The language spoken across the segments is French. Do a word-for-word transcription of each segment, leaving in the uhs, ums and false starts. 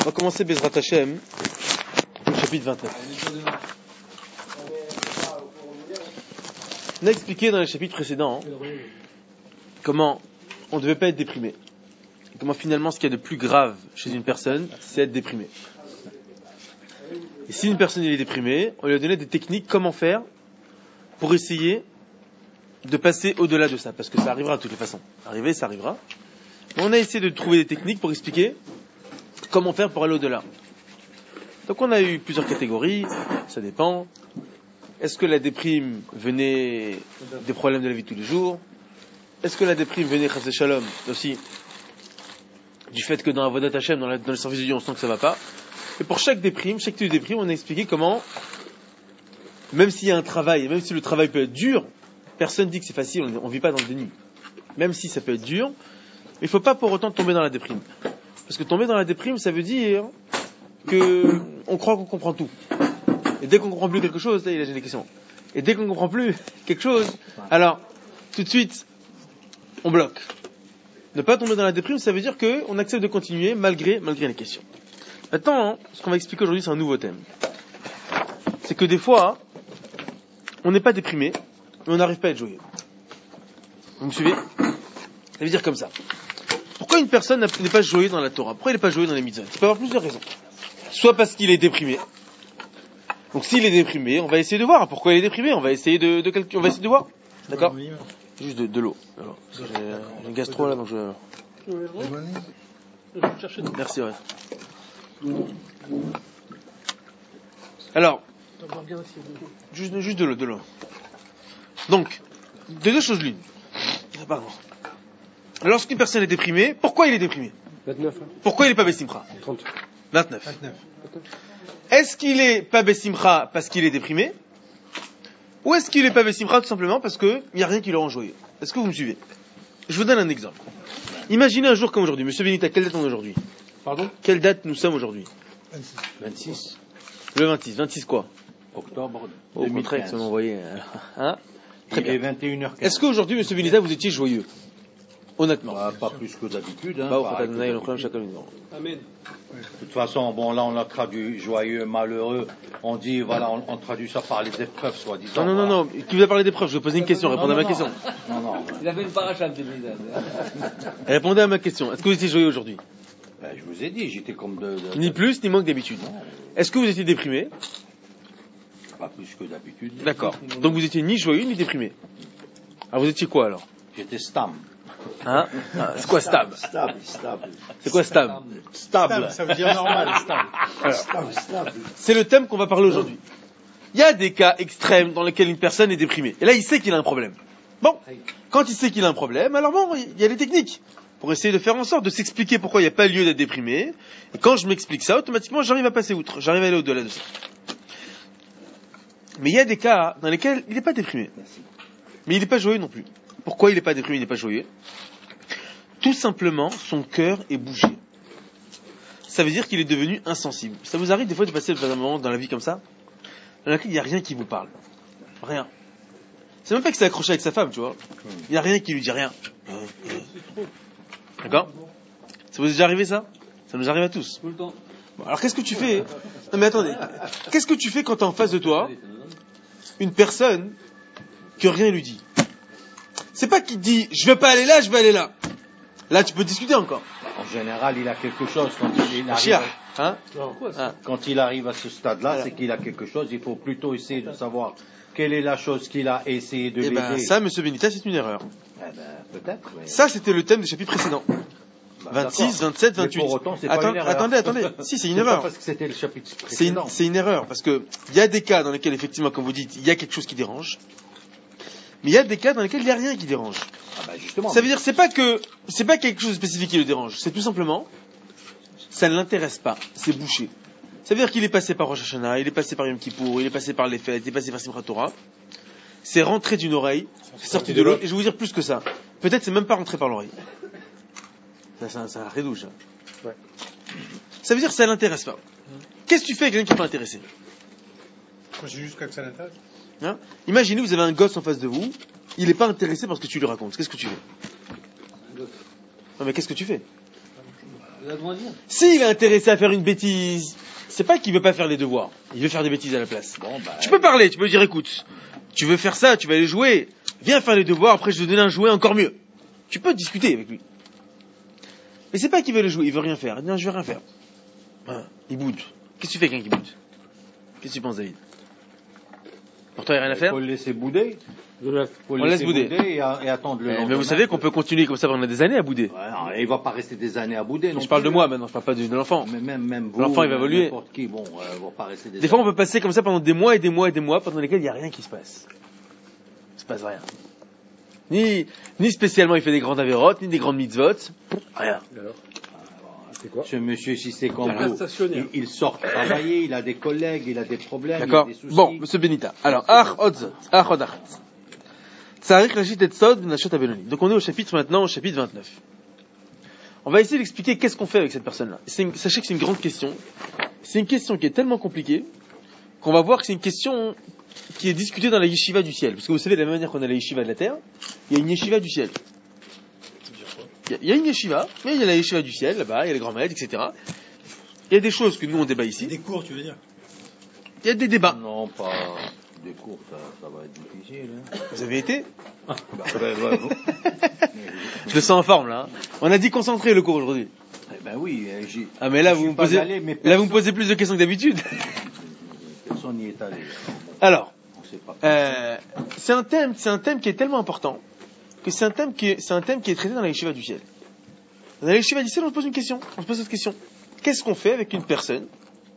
On va commencer Bezrat Hashem, chapitre vingt-neuf. On a expliqué dans les chapitres précédents comment on ne devait pas être déprimé. Et comment finalement ce qu'il y a de plus grave chez une personne, c'est être déprimé. Et si une personne est déprimée, on lui a donné des techniques comment faire pour essayer de passer au-delà de ça. Parce que ça arrivera de toutes les façons. Arriver, ça arrivera. Mais on a essayé de trouver des techniques pour expliquer comment faire pour aller au-delà. Donc on a eu plusieurs catégories, ça dépend. Est-ce que la déprime venait des problèmes de la vie de tous les jours? Est-ce que la déprime venait, chas shalom, aussi du fait que dans la Avodat Hashem, dans, la, dans le service de Dieu, on sent que ça va pas? Et pour chaque déprime, chaque type de déprime, on a expliqué comment, même s'il y a un travail, et même si le travail peut être dur, personne dit que c'est facile, on ne vit pas dans le déni. Même si ça peut être dur, il ne faut pas pour autant tomber dans la déprime. Parce que tomber dans la déprime, ça veut dire que on croit qu'on comprend tout. Et dès qu'on comprend plus quelque chose, là, il a des questions. Et dès qu'on comprend plus quelque chose, alors, tout de suite, on bloque. Ne pas tomber dans la déprime, ça veut dire qu'on accepte de continuer malgré, malgré les questions. Maintenant, ce qu'on va expliquer aujourd'hui, c'est un nouveau thème. C'est que des fois, on n'est pas déprimé, mais on n'arrive pas à être joyeux. Vous me suivez? Ça veut dire comme ça. Pourquoi une personne n'est pas joyeux dans la Torah? Pourquoi il n'est pas joyeux dans les mitzvot? Il peut y avoir plusieurs raisons. Soit parce qu'il est déprimé. Donc s'il est déprimé, on va essayer de voir pourquoi il est déprimé. On va essayer de, de, de on va essayer de voir. D'accord? Juste de, de l'eau. Alors, j'ai, j'ai une gastro là, donc je. Merci, ouais. Alors, juste, juste de l'eau, de l'eau. Donc, de deux choses l'une. Pardon. Lorsqu'une personne est déprimée, pourquoi il est déprimé? vingt-neuf. Pourquoi il n'est pas Bessimcha? trente. vingt-neuf. vingt-neuf. Est-ce qu'il est pas Bessimcha parce qu'il est déprimé? Ou est-ce qu'il est pas Bessimcha tout simplement parce qu'il n'y a rien qui le rend joyeux? Est-ce que vous me suivez? Je vous donne un exemple. Imaginez un jour comme aujourd'hui. Monsieur Benita, quelle date on est aujourd'hui? Pardon? Quelle date nous sommes aujourd'hui? vingt-six. Le vingt-six. vingt-six quoi? Octobre Au contraire, ça m'a envoyé. Hein? Très bien. Il est vingt et une heures quinze. Est-ce qu'aujourd'hui, Monsieur Benita, vous étiez joyeux? Honnêtement. Bah, pas plus que d'habitude. Hein, bah, pas pas que d'habitude. Amen. De toute façon, bon, là, on a traduit joyeux, malheureux. On dit, voilà, on, on traduit ça par les épreuves, soi-disant. Non, non, non, non. Qui vous a parlé d'épreuves? Je vais poser une question. Non, Répondez non, à ma non. question. Non, non. Il avait une paracha de Bézard. Répondez à ma question. Est-ce que vous étiez joyeux aujourd'hui? Ben, je vous ai dit, j'étais comme de, de, Ni de- plus, ni moins que d'habitude. Est-ce que vous étiez déprimé? Pas plus que d'habitude. D'accord. Donc vous étiez ni joyeux, ni déprimé. Alors vous étiez quoi alors? J'étais stam. Hein? Ah, c'est quoi stable? Stable, stable. C'est quoi stable? Stable. Ça veut dire normal, stable. Alors, Stable, stable. c'est le thème qu'on va parler aujourd'hui. Il y a des cas extrêmes dans lesquels une personne est déprimée. Et là, il sait qu'il a un problème. Bon, quand il sait qu'il a un problème, alors bon, il y a des techniques pour essayer de faire en sorte de s'expliquer pourquoi il n'y a pas lieu d'être déprimé. Et quand je m'explique ça, automatiquement, j'arrive à passer outre. J'arrive à aller au-delà de ça. Mais il y a des cas dans lesquels il n'est pas déprimé. Mais il n'est pas joyeux non plus. Pourquoi il n'est pas déprimé, il n'est pas joyeux? Tout simplement, son cœur est bougé. Ça veut dire qu'il est devenu insensible. Ça vous arrive des fois de passer un moment dans la vie comme ça, dans lequel il n'y a rien qui vous parle. Rien. C'est même pas que c'est accroché avec sa femme, tu vois. Il n'y a rien qui lui dit rien. D'accord? Ça vous est déjà arrivé ça? Ça nous arrive à tous. Tout le temps. Bon, alors qu'est-ce que tu fais? Non mais attendez. Qu'est-ce que tu fais quand t'as en face de toi une personne que rien lui dit? C'est pas qu'il dit je vais pas aller là, je vais aller là. Là tu peux discuter encore. En général, il a quelque chose quand il arrive, Chia, hein? à, quand il arrive à ce stade-là, c'est qu'il a quelque chose. Il faut plutôt essayer de savoir quelle est la chose qu'il a et essayer de Eh l'aider. ben ça, Monsieur Benita, c'est une erreur. Eh ben, peut-être. Mais... Ça, c'était le thème du chapitre précédent. Bah, vingt-six, d'accord. vingt-sept, Mais vingt-huit. pour autant, c'est pas Attends- une erreur. attendez, attendez. Si, c'est une C'est pas erreur. parce que c'était le chapitre C'est une, précédent. c'est une erreur parce que il y a des cas dans lesquels effectivement, comme vous dites, il y a quelque chose qui dérange, mais il y a des cas dans lesquels il n'y a rien qui dérange. Ah ben justement. Ça veut dire c'est pas que c'est pas quelque chose de spécifique qui le dérange, c'est tout simplement ça ne l'intéresse pas, c'est bouché. Ça veut dire qu'il est passé par Rosh Hashanah, il est passé par Yom Kippour, il est passé par les fêtes, il est passé par Simchat Torah. C'est rentré d'une oreille, c'est sorti de l'autre, et je vais vous dire plus que ça. Peut-être c'est même pas rentré par l'oreille. Ça, ça, ça redouche. Hein. Ouais. Ça veut dire que ça l'intéresse pas. Qu'est-ce que tu fais avec quelqu'un qui n'est pas intéressé? Moi, j'ai juste que ça l'intéresse. Hein? Imaginez, vous avez un gosse en face de vous, il n'est pas intéressé par ce que tu lui racontes. Qu'est-ce que tu fais? Non, mais qu'est-ce que tu fais? S'il est intéressé à faire une bêtise, c'est pas qu'il veut pas faire les devoirs. Il veut faire des bêtises à la place. Bon, bah, Tu peux parler, tu peux lui dire, écoute, tu veux faire ça, tu vas aller jouer, viens faire les devoirs, après je vais te donner un jouet encore mieux. Tu peux discuter avec lui. Mais c'est pas qu'il veut le jouer, il veut rien faire. Il dit, non, je veux rien faire. Hein, il boude. Qu'est-ce que tu fais avec quelqu'un qui boude? Qu'est-ce que tu penses, David? Pour toi, il n'y a rien à faire? faut le laisser bouder. Faut le On laisse laisser bouder. bouder et, à- et attendre le Mais, lendemain. mais vous savez qu'on peut continuer comme ça pendant des années à bouder. Ouais, non, il va pas rester des années à bouder. non Je parle de plus, moi hein. maintenant, je parle pas de, de l'enfant. Mais même, même vous, L'enfant, il va évoluer. n'importe qui, bon, euh, va pas rester des, Des fois, on années. peut passer comme ça pendant des mois et des mois et des mois pendant lesquels il n'y a rien qui se passe. Il se passe rien. Ni, ni spécialement il fait des grandes avérotes, ni des grandes mitzvot. Rien. Ce monsieur, si c'est comme Un vous, stationnaire. il, il sort travailler, il a des collègues, il a des problèmes, D'accord? il a des soucis. Bon, monsieur Benita. Alors, Ach Odzot, Ach Odachat. Tsarich Rashit et Tzod Nachot Abeloni. Donc on est au chapitre maintenant, au chapitre vingt-neuf. On va essayer d'expliquer qu'est-ce qu'on fait avec cette personne-là. C'est une- sachez que c'est une grande question. C'est une question qui est tellement compliquée qu'on va voir que c'est une question qui est discutée dans la yeshiva du ciel. Parce que vous savez, de la même manière qu'on a la yeshiva de la terre, il y a une yeshiva du ciel. Il y a- il y a une yeshiva, mais il y a la yeshiva du ciel, là-bas, il y a les grands maîtres, et cetera. Il y a des choses que nous on débat ici. Des cours, tu veux dire? Il y a des débats. Non, pas des cours, ça, ça va être difficile. Hein. Vous avez été? Bah, ben, ben, vous- Je le sens en forme, là. On a dit concentrer le cours aujourd'hui. Eh ben oui, euh, j'y- Ah, mais là, je vous suis me pas posez, allé, mais là, vous personne- me posez plus de questions que d'habitude. Personne n'y est allé. Alors, On sait pas. euh, c'est un thème, c'est un thème qui est tellement important que c'est un thème qui est, c'est un thème qui est traité dans la yeshiva du ciel. Dans la yeshiva du ciel, on se pose une question. On se pose cette question. Qu'est-ce qu'on fait avec une personne?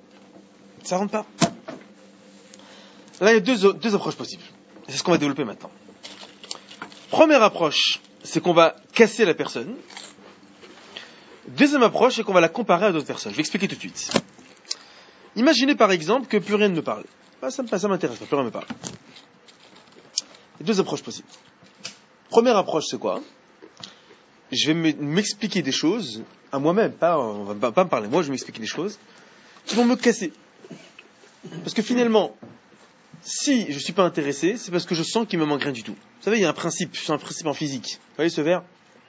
Ça rentre pas. Là, il y a deux, deux approches possibles. Et c'est ce qu'on va développer maintenant. Première approche, c'est qu'on va casser la personne. Deuxième approche, c'est qu'on va la comparer à d'autres personnes. Je vais expliquer tout de suite. Imaginez par exemple que plus rien ne me parle. Ah, ça me- ça m'intéresse pas, plus rien ne me parle. Il y a deux approches possibles. Première approche, c'est quoi? Je vais me- m'expliquer des choses à moi-même, pas, on va pas, pas me parler moi, je vais m'expliquer des choses qui vont me casser. Parce que finalement, si je suis pas intéressé, c'est parce que je sens qu'il me manque rien du tout. Vous savez, il y a un principe, c'est un principe en physique. Vous voyez ce verre?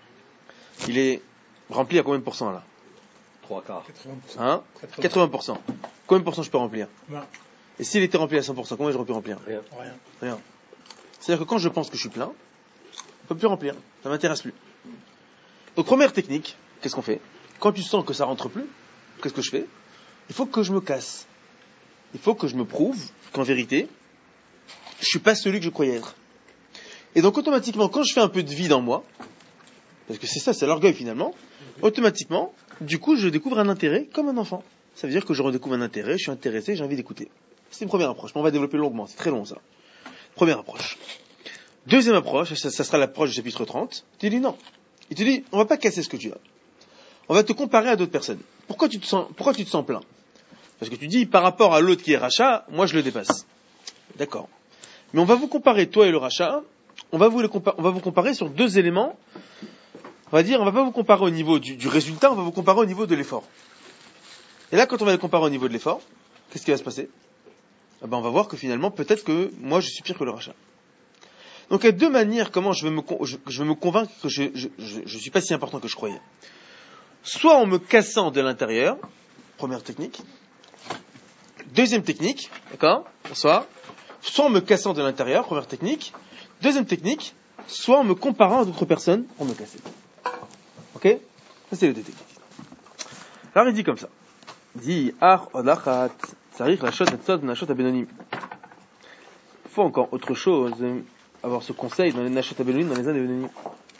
Il est rempli à combien de pourcents là? Trois quarts. quatre-vingts pour cent. Hein? quatre-vingts. quatre-vingts pour cent. Combien de pourcents je peux remplir? vingt. Et s'il était rempli à cent pour cent, combien j'aurais pu remplir? Rien. Rien. C'est-à-dire que quand je pense que je suis plein, je ne peux plus remplir. Ça m'intéresse plus. Donc première technique, qu'est-ce qu'on fait? Quand tu sens que ça rentre plus, qu'est-ce que je fais? Il faut que je me casse. Il faut que je me prouve qu'en vérité, je suis pas celui que je croyais être. Et donc automatiquement, quand je fais un peu de vide en moi, parce que c'est ça, c'est l'orgueil finalement, automatiquement, du coup, je découvre un intérêt comme un enfant. Ça veut dire que je redécouvre un intérêt, je suis intéressé, j'ai envie d'écouter. C'est une première approche, mais on va développer longuement, c'est très long ça. Première approche. Deuxième approche, ça, ça sera l'approche du chapitre trente, il te dit non. Il te dit, on va pas casser ce que tu as. On va te comparer à d'autres personnes. Pourquoi tu te sens, pourquoi tu te sens plein? Parce que tu dis, par rapport à l'autre qui est rachat, moi je le dépasse. D'accord. Mais on va vous comparer, toi et le rachat, on va vous, les compa- on va vous comparer sur deux éléments. On va dire, on va pas vous comparer au niveau du, du résultat, on va vous comparer au niveau de l'effort. Et là, quand on va les comparer au niveau de l'effort, qu'est-ce qui va se passer? Eh ben, on va voir que finalement, peut-être que moi, je suis pire que le rachat. Donc, il y a deux manières comment je vais me, con- je, je vais me convaincre que je, je, je, je suis pas si important que je croyais. Soit en me cassant de l'intérieur, première technique. Deuxième technique, d'accord? Soit, soit en me cassant de l'intérieur, première technique. Deuxième technique, soit en me comparant à d'autres personnes pour me casser. Ok? Ça, c'est les deux techniques. Alors, il dit comme ça. Il dit, Ar odachat, tsarich lachot et tzod nachot abenonim. Il faut encore autre chose, avoir ce conseil dans les nachot abenonim, dans les années abenonim.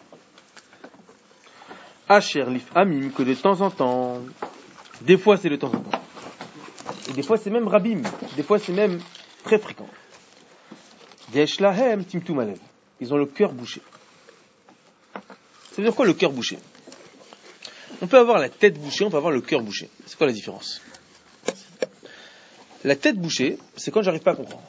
Asher lif amim, que de temps en temps, des fois c'est de temps en temps. Et des fois c'est même rabim, des fois c'est même très fréquent. Yesh lahem timtum alev. Ils ont le cœur bouché. Ça veut dire quoi le cœur bouché? On peut avoir la tête bouchée, on peut avoir le cœur bouché. C'est quoi la différence? La tête bouchée, c'est quand j'arrive pas à comprendre.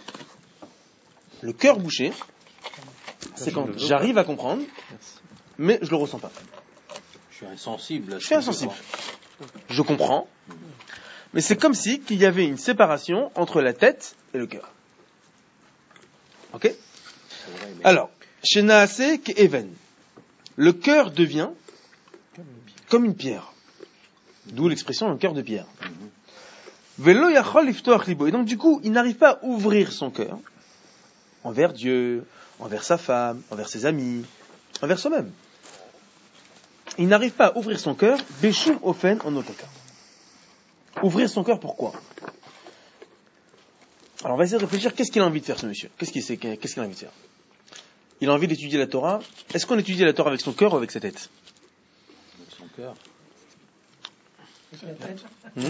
Le cœur bouché, c'est quand j'arrive à comprendre, mais je le ressens pas. Je suis insensible. Je suis insensible. Je comprends, mais c'est comme si qu'il y avait une séparation entre la tête et le cœur. Ok? C'est vrai, mais- Alors, chez Naasé Even, le cœur devient comme une pierre. D'où l'expression le cœur de pierre. Velo yachol liftoach libo. Et donc du coup, il n'arrive pas à ouvrir son cœur envers Dieu, envers sa femme, envers ses amis, envers soi-même. Il n'arrive pas à ouvrir son cœur, beshum ofen en aucun cas. Ouvrir son cœur, pourquoi? Alors on va essayer de réfléchir, qu'est-ce qu'il a envie de faire ce monsieur? Qu'est-ce qu'il, qu'est-ce qu'il a envie de faire? Il a envie d'étudier la Torah. Est-ce qu'on étudie la Torah avec son cœur ou avec sa tête? Avec son cœur. Hmm?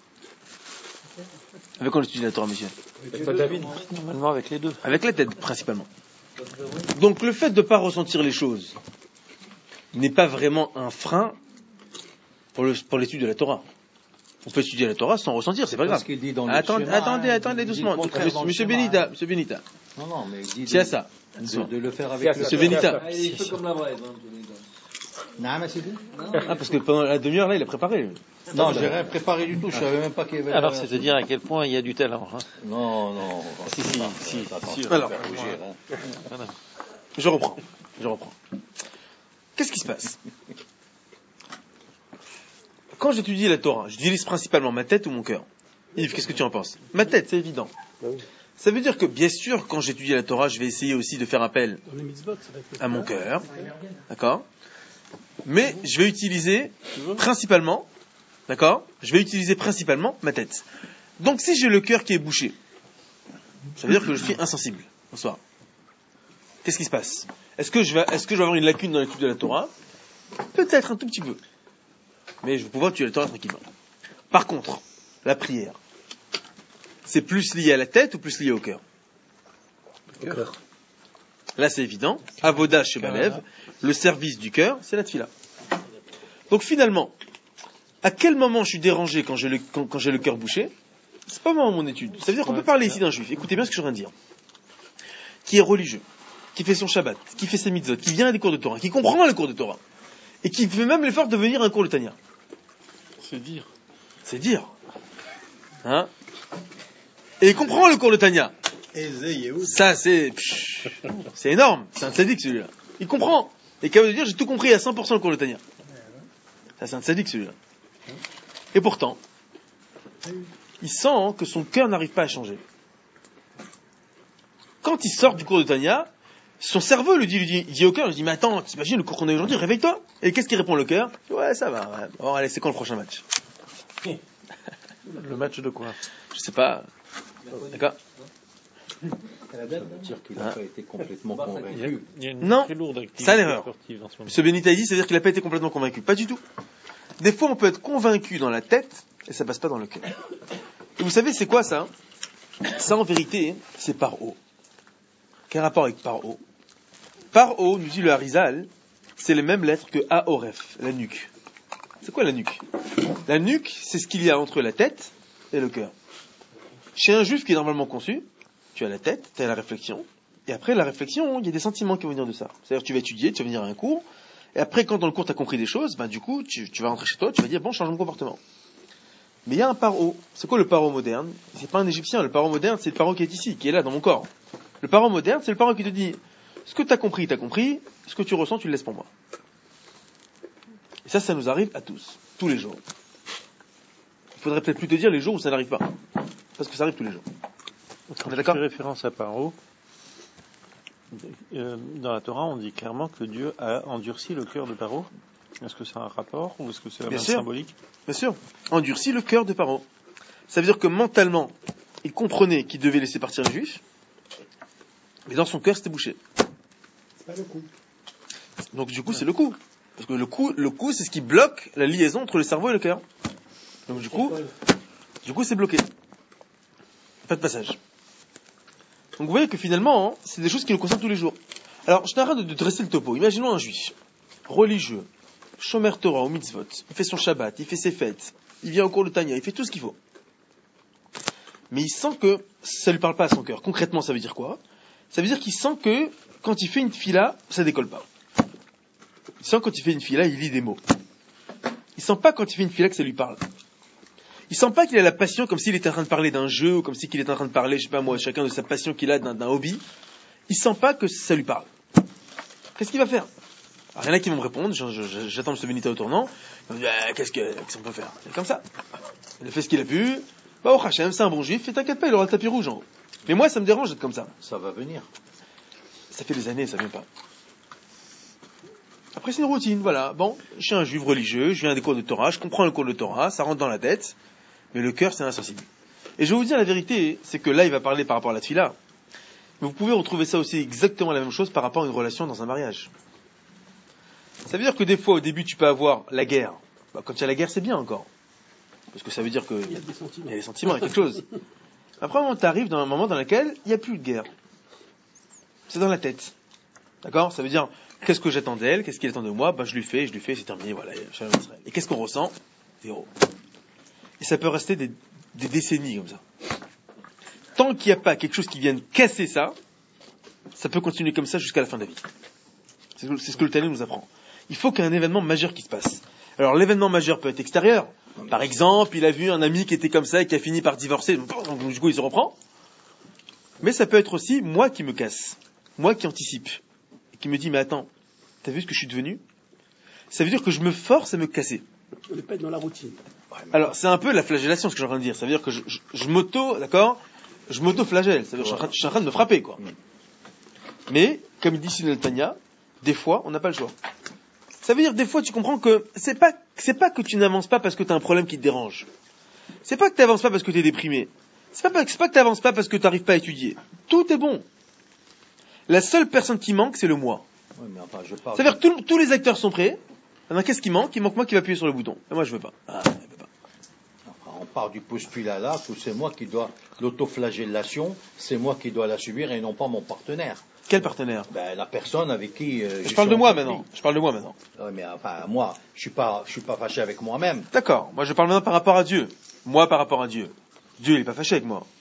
Avec quoi on étudie la Torah, monsieur? Normalement avec les deux. Avec la tête, principalement. Donc le fait de ne pas ressentir les choses n'est pas vraiment un frein pour, le, pour l'étude de la Torah. On peut étudier la Torah sans ressentir, c'est pas grave. Qu'il dit dans attendez, schéma, attendez, hein, attendez doucement. Monsieur, monsieur Benita, monsieur Benita. Non, non, mais il dit C'est à de, ça. de, de le faire avec Monsieur Benita. Il fait comme la vraie. Non, mais c'est dit. Ah, parce que pendant la demi-heure, là, il a préparé. Non, j'ai rien préparé du tout, je savais même pas qu'il y avait... Alors c'est à dire à quel point il y a du talent. Hein. Non, non. Si, si, si. si. Alors, je reprends. Je reprends. Qu'est-ce qui se passe? Quand j'étudie la Torah, j'utilise principalement ma tête ou mon cœur? Yves, qu'est-ce que tu en penses? Ma tête, c'est évident. Ça veut dire que, bien sûr, quand j'étudie la Torah, je vais essayer aussi de faire appel à mon cœur. D'accord? Mais je vais utiliser principalement, d'accord? Je vais utiliser principalement ma tête. Donc si j'ai le cœur qui est bouché, ça veut dire que je suis insensible. Bonsoir. Qu'est-ce qui se passe? Est-ce que je vais, est-ce que je vais avoir une lacune dans l'étude de la Torah? Peut-être un tout petit peu. Mais je vais pouvoir étudier la Torah tranquillement. Par contre, la prière, c'est plus lié à la tête ou plus lié au cœur? Au cœur. Là, c'est évident. Avoda chez Balev, le service du cœur, c'est la tefila. Donc finalement, à quel moment je suis dérangé quand j'ai le, quand, quand j'ai le cœur bouché? C'est pas vraiment mon étude. Ça veut dire qu'on peut parler ici d'un juif. Écoutez bien ce que je viens de dire. Qui est religieux, qui fait son Shabbat, qui fait ses mitzvot, qui vient à des cours de Torah, qui comprend les cours de Torah, et qui fait même l'effort de venir à un cours de Tanya. C'est dire. C'est dire. Hein? Et il comprend le cours de Tanya. Ça, c'est, psh, c'est énorme. C'est un tzaddik, celui-là. Il comprend. Et capable de dire, j'ai tout compris à cent pour cent le cours de Tanya. Ça, c'est un tzaddik, celui-là. Et pourtant, il sent que son cœur n'arrive pas à changer. Quand il sort du cours de Tanya, son cerveau lui dit, lui dit, il dit au cœur, il dit, mais attends, t'imagines le cours qu'on a aujourd'hui, réveille-toi. Et qu'est-ce qu'il répond le cœur? Ouais, ça va, ouais. Bon, allez, c'est quand le prochain match? Le match de quoi? Je sais pas. D'accord? Ça veut dire qu'il n'a pas été complètement convaincu. Il y a une Non, très lourde activité c'est l'erreur. sportive dans ce moment. Monsieur Benita dit, c'est-à-dire qu'il n'a pas été complètement convaincu. Pas du tout. Des fois, on peut être convaincu dans la tête, et ça passe pas dans le cœur. Et vous savez, c'est quoi ça? Ça, en vérité, c'est par haut. Quel rapport avec par haut? Par haut, nous dit le Harizal, c'est les mêmes lettres que Aoref, la nuque. C'est quoi la nuque? La nuque, c'est ce qu'il y a entre la tête et le cœur. Chez un juif qui est normalement conçu, tu as la tête, tu as la réflexion, et après la réflexion, il y a des sentiments qui vont venir de ça. C'est-à-dire que tu vas étudier, tu vas venir à un cours, et après quand dans le cours tu as compris des choses, ben du coup, tu, tu vas rentrer chez toi, tu vas dire, bon, change mon comportement. Mais il y a un paro. C'est quoi le paro moderne? C'est pas un égyptien, le paro moderne, c'est le paro qui est ici, qui est là dans mon corps. Le paro moderne, c'est le paro qui te dit, ce que tu as compris, tu as compris, ce que tu ressens, tu le laisses pour moi. Et ça, ça nous arrive à tous, tous les jours. Il faudrait peut-être plus te dire les jours où ça n'arrive pas. Parce que ça arrive tous les jours. Quand On est tu d'accord? fais référence à Paro, euh, dans la Torah, on dit clairement que Dieu a endurci le cœur de Paro. Est-ce que c'est un rapport ou est-ce que c'est la même symbolique? Bien sûr. Endurci le cœur de Paro. Ça veut dire que mentalement, il comprenait qu'il devait laisser partir les Juifs, mais dans son cœur, c'était bouché. C'est pas le coup. Donc du coup, c'est le coup. Parce que le coup, le coup, c'est ce qui bloque la liaison entre le cerveau et le cœur. Donc du coup, du coup, c'est bloqué. Pas de passage. Donc vous voyez que finalement, hein, c'est des choses qui nous concernent tous les jours. Alors, je n'arrête de, de dresser le topo. Imaginons un juif, religieux, shomer Torah au mitzvot, il fait son Shabbat, il fait ses fêtes, il vient au cours de Tanya, il fait tout ce qu'il faut. Mais il sent que ça lui parle pas à son cœur. Concrètement, ça veut dire quoi? Ça veut dire qu'il sent que quand il fait une fila, ça décolle pas. Il sent quand il fait une fila, il lit des mots. Il sent pas quand il fait une fila que ça lui parle. Il sent pas qu'il a la passion comme s'il était en train de parler d'un jeu ou comme s'il était en train de parler, je sais pas moi, chacun de sa passion qu'il a d'un, d'un hobby. Il sent pas que ça lui parle. Qu'est-ce qu'il va faire? Alors, il y en a qui vont me répondre, je, je, j'attends M. Benita au tournant, il me dit, eh, qu'est-ce, que, qu'est-ce qu'on peut faire? C'est comme ça. Il a fait ce qu'il a pu, bah, au Hachem, c'est un bon juif, et t'inquiète pas, il aura le tapis rouge en haut. Mais moi, ça me dérange d'être comme ça. Ça va venir. Ça fait des années, ça vient pas. Après, c'est une routine, voilà. Bon, je suis un juif religieux, je viens des cours de Torah, je comprends le cours de Torah, ça rentre dans la tête, mais le cœur, c'est insensible. Et je vais vous dire la vérité, c'est que là, il va parler par rapport à la tefila. Mais vous pouvez retrouver ça aussi exactement la même chose par rapport à une relation dans un mariage. Ça veut dire que des fois, au début, tu peux avoir la guerre. Bah, quand il y a la guerre, c'est bien encore. Parce que ça veut dire qu'il y a des sentiments, il y a des sentiments, il y a quelque chose. Après, tu arrives dans un moment dans lequel il n'y a plus de guerre. C'est dans la tête. D'accord? Ça veut dire, qu'est-ce que j'attends d'elle? Qu'est-ce qu'il attend de moi? Bah, je lui fais, je lui fais, c'est terminé, voilà. Et qu'est-ce qu'on ressent? Zéro. Et ça peut rester des, des décennies comme ça. Tant qu'il n'y a pas quelque chose qui vienne casser ça, ça peut continuer comme ça jusqu'à la fin de la vie. C'est, c'est ce que le Talmud nous apprend. Il faut qu'il y ait un événement majeur qui se passe. Alors, l'événement majeur peut être extérieur. Par exemple, il a vu un ami qui était comme ça et qui a fini par divorcer. Donc, du coup, il se reprend. Mais ça peut être aussi moi qui me casse. Moi qui anticipe. Et qui me dit, mais attends, t'as vu ce que je suis devenu? Ça veut dire que je me force à me casser. On n'est pas dans la routine. Alors, c'est un peu la flagellation, ce que j'ai en train de dire. Ça veut dire que je, je, je m'auto, d'accord? Je m'auto-flagelle. Ça veut dire que je suis, en train, je suis en train de me frapper, quoi. Mais, comme dit Sinel Tanya, des fois, on n'a pas le choix. Ça veut dire, des fois, tu comprends que c'est pas, c'est pas que tu n'avances pas parce que tu as un problème qui te dérange. C'est pas que tu n'avances pas parce que tu es déprimé. C'est pas, c'est pas que tu n'avances pas parce que tu n'arrives pas à étudier. Tout est bon. La seule personne qui manque, c'est le moi. Oui, mais enfin, je parle. Ça veut dire que tous, tous les acteurs sont prêts. Alors, qu'est-ce qui manque? Il manque moi qui va appuyer sur le bouton. Et moi, je veux pas. Ah, je veux pas. Enfin, on part du postulat là que c'est moi qui dois, l'autoflagellation, c'est moi qui dois la subir et non pas mon partenaire. Quel partenaire? Ben, la personne avec qui. Euh, je parle de moi maintenant. Je parle de moi maintenant. Oui, mais enfin, moi, je suis pas, je suis pas fâché avec moi-même. D'accord. Moi, je parle maintenant par rapport à Dieu. Moi, par rapport à Dieu. Dieu, il est pas fâché avec moi.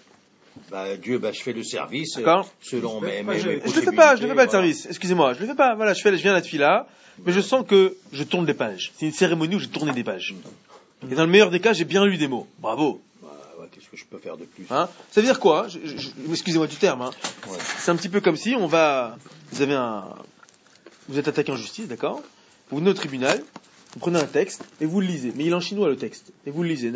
Ben, Dieu, ben, je fais le service. D'accord. Selon mes, mes, mes Je le fais pas, je le fais pas le voilà. service. Excusez-moi, je le fais pas. Voilà, je fais, je viens à la tefila, mais je sens que je tourne des pages. C'est une cérémonie où j'ai tourné des pages. Et dans le meilleur des cas, j'ai bien lu des mots. Bravo. Ouais, qu'est-ce que je peux faire de plus? Hein? Ça veut dire quoi? je, je, je, Excusez-moi du terme. Hein. Ouais. C'est un petit peu comme si on va. Vous avez un. Vous êtes attaqué en justice, d'accord? Vous venez au tribunal, vous prenez un texte et vous le lisez. Mais il est en chinois le texte. Et vous le lisez.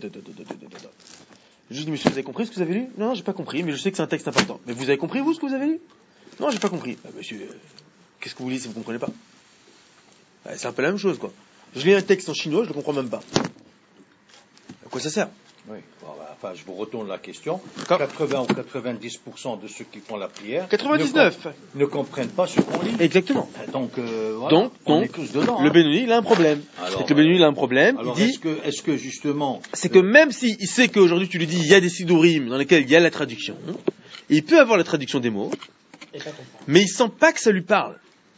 Je dis, monsieur, vous avez compris ce que vous avez lu? Non, j'ai pas compris, mais je sais que c'est un texte important. Mais vous avez compris, vous, ce que vous avez lu? Non, j'ai pas compris. Ah, monsieur, euh, qu'est-ce que vous lisez si vous comprenez pas? Ouais, c'est un peu la même chose, quoi. Je lis un texte en chinois, je le comprends même pas. À quoi ça sert? Oui. Bon, enfin, je vous retourne la question. quatre-vingts ou quatre-vingt-dix pour cent de ceux qui font la prière quatre-vingt-dix-neuf ne, comp- ne comprennent pas ce qu'on lit. Exactement. Donc, euh, voilà, donc, on donc est tous dedans. le hein. Bénouni, il a un problème. Alors, c'est que le Bénouni, il a un problème. Alors, il dit, est-ce que, est-ce que justement, c'est que même s'il sait qu'aujourd'hui tu lui dis, il y a des sidourim dans lesquels il y a la traduction, et il peut avoir la traduction des mots, mais il sent pas que ça lui parle.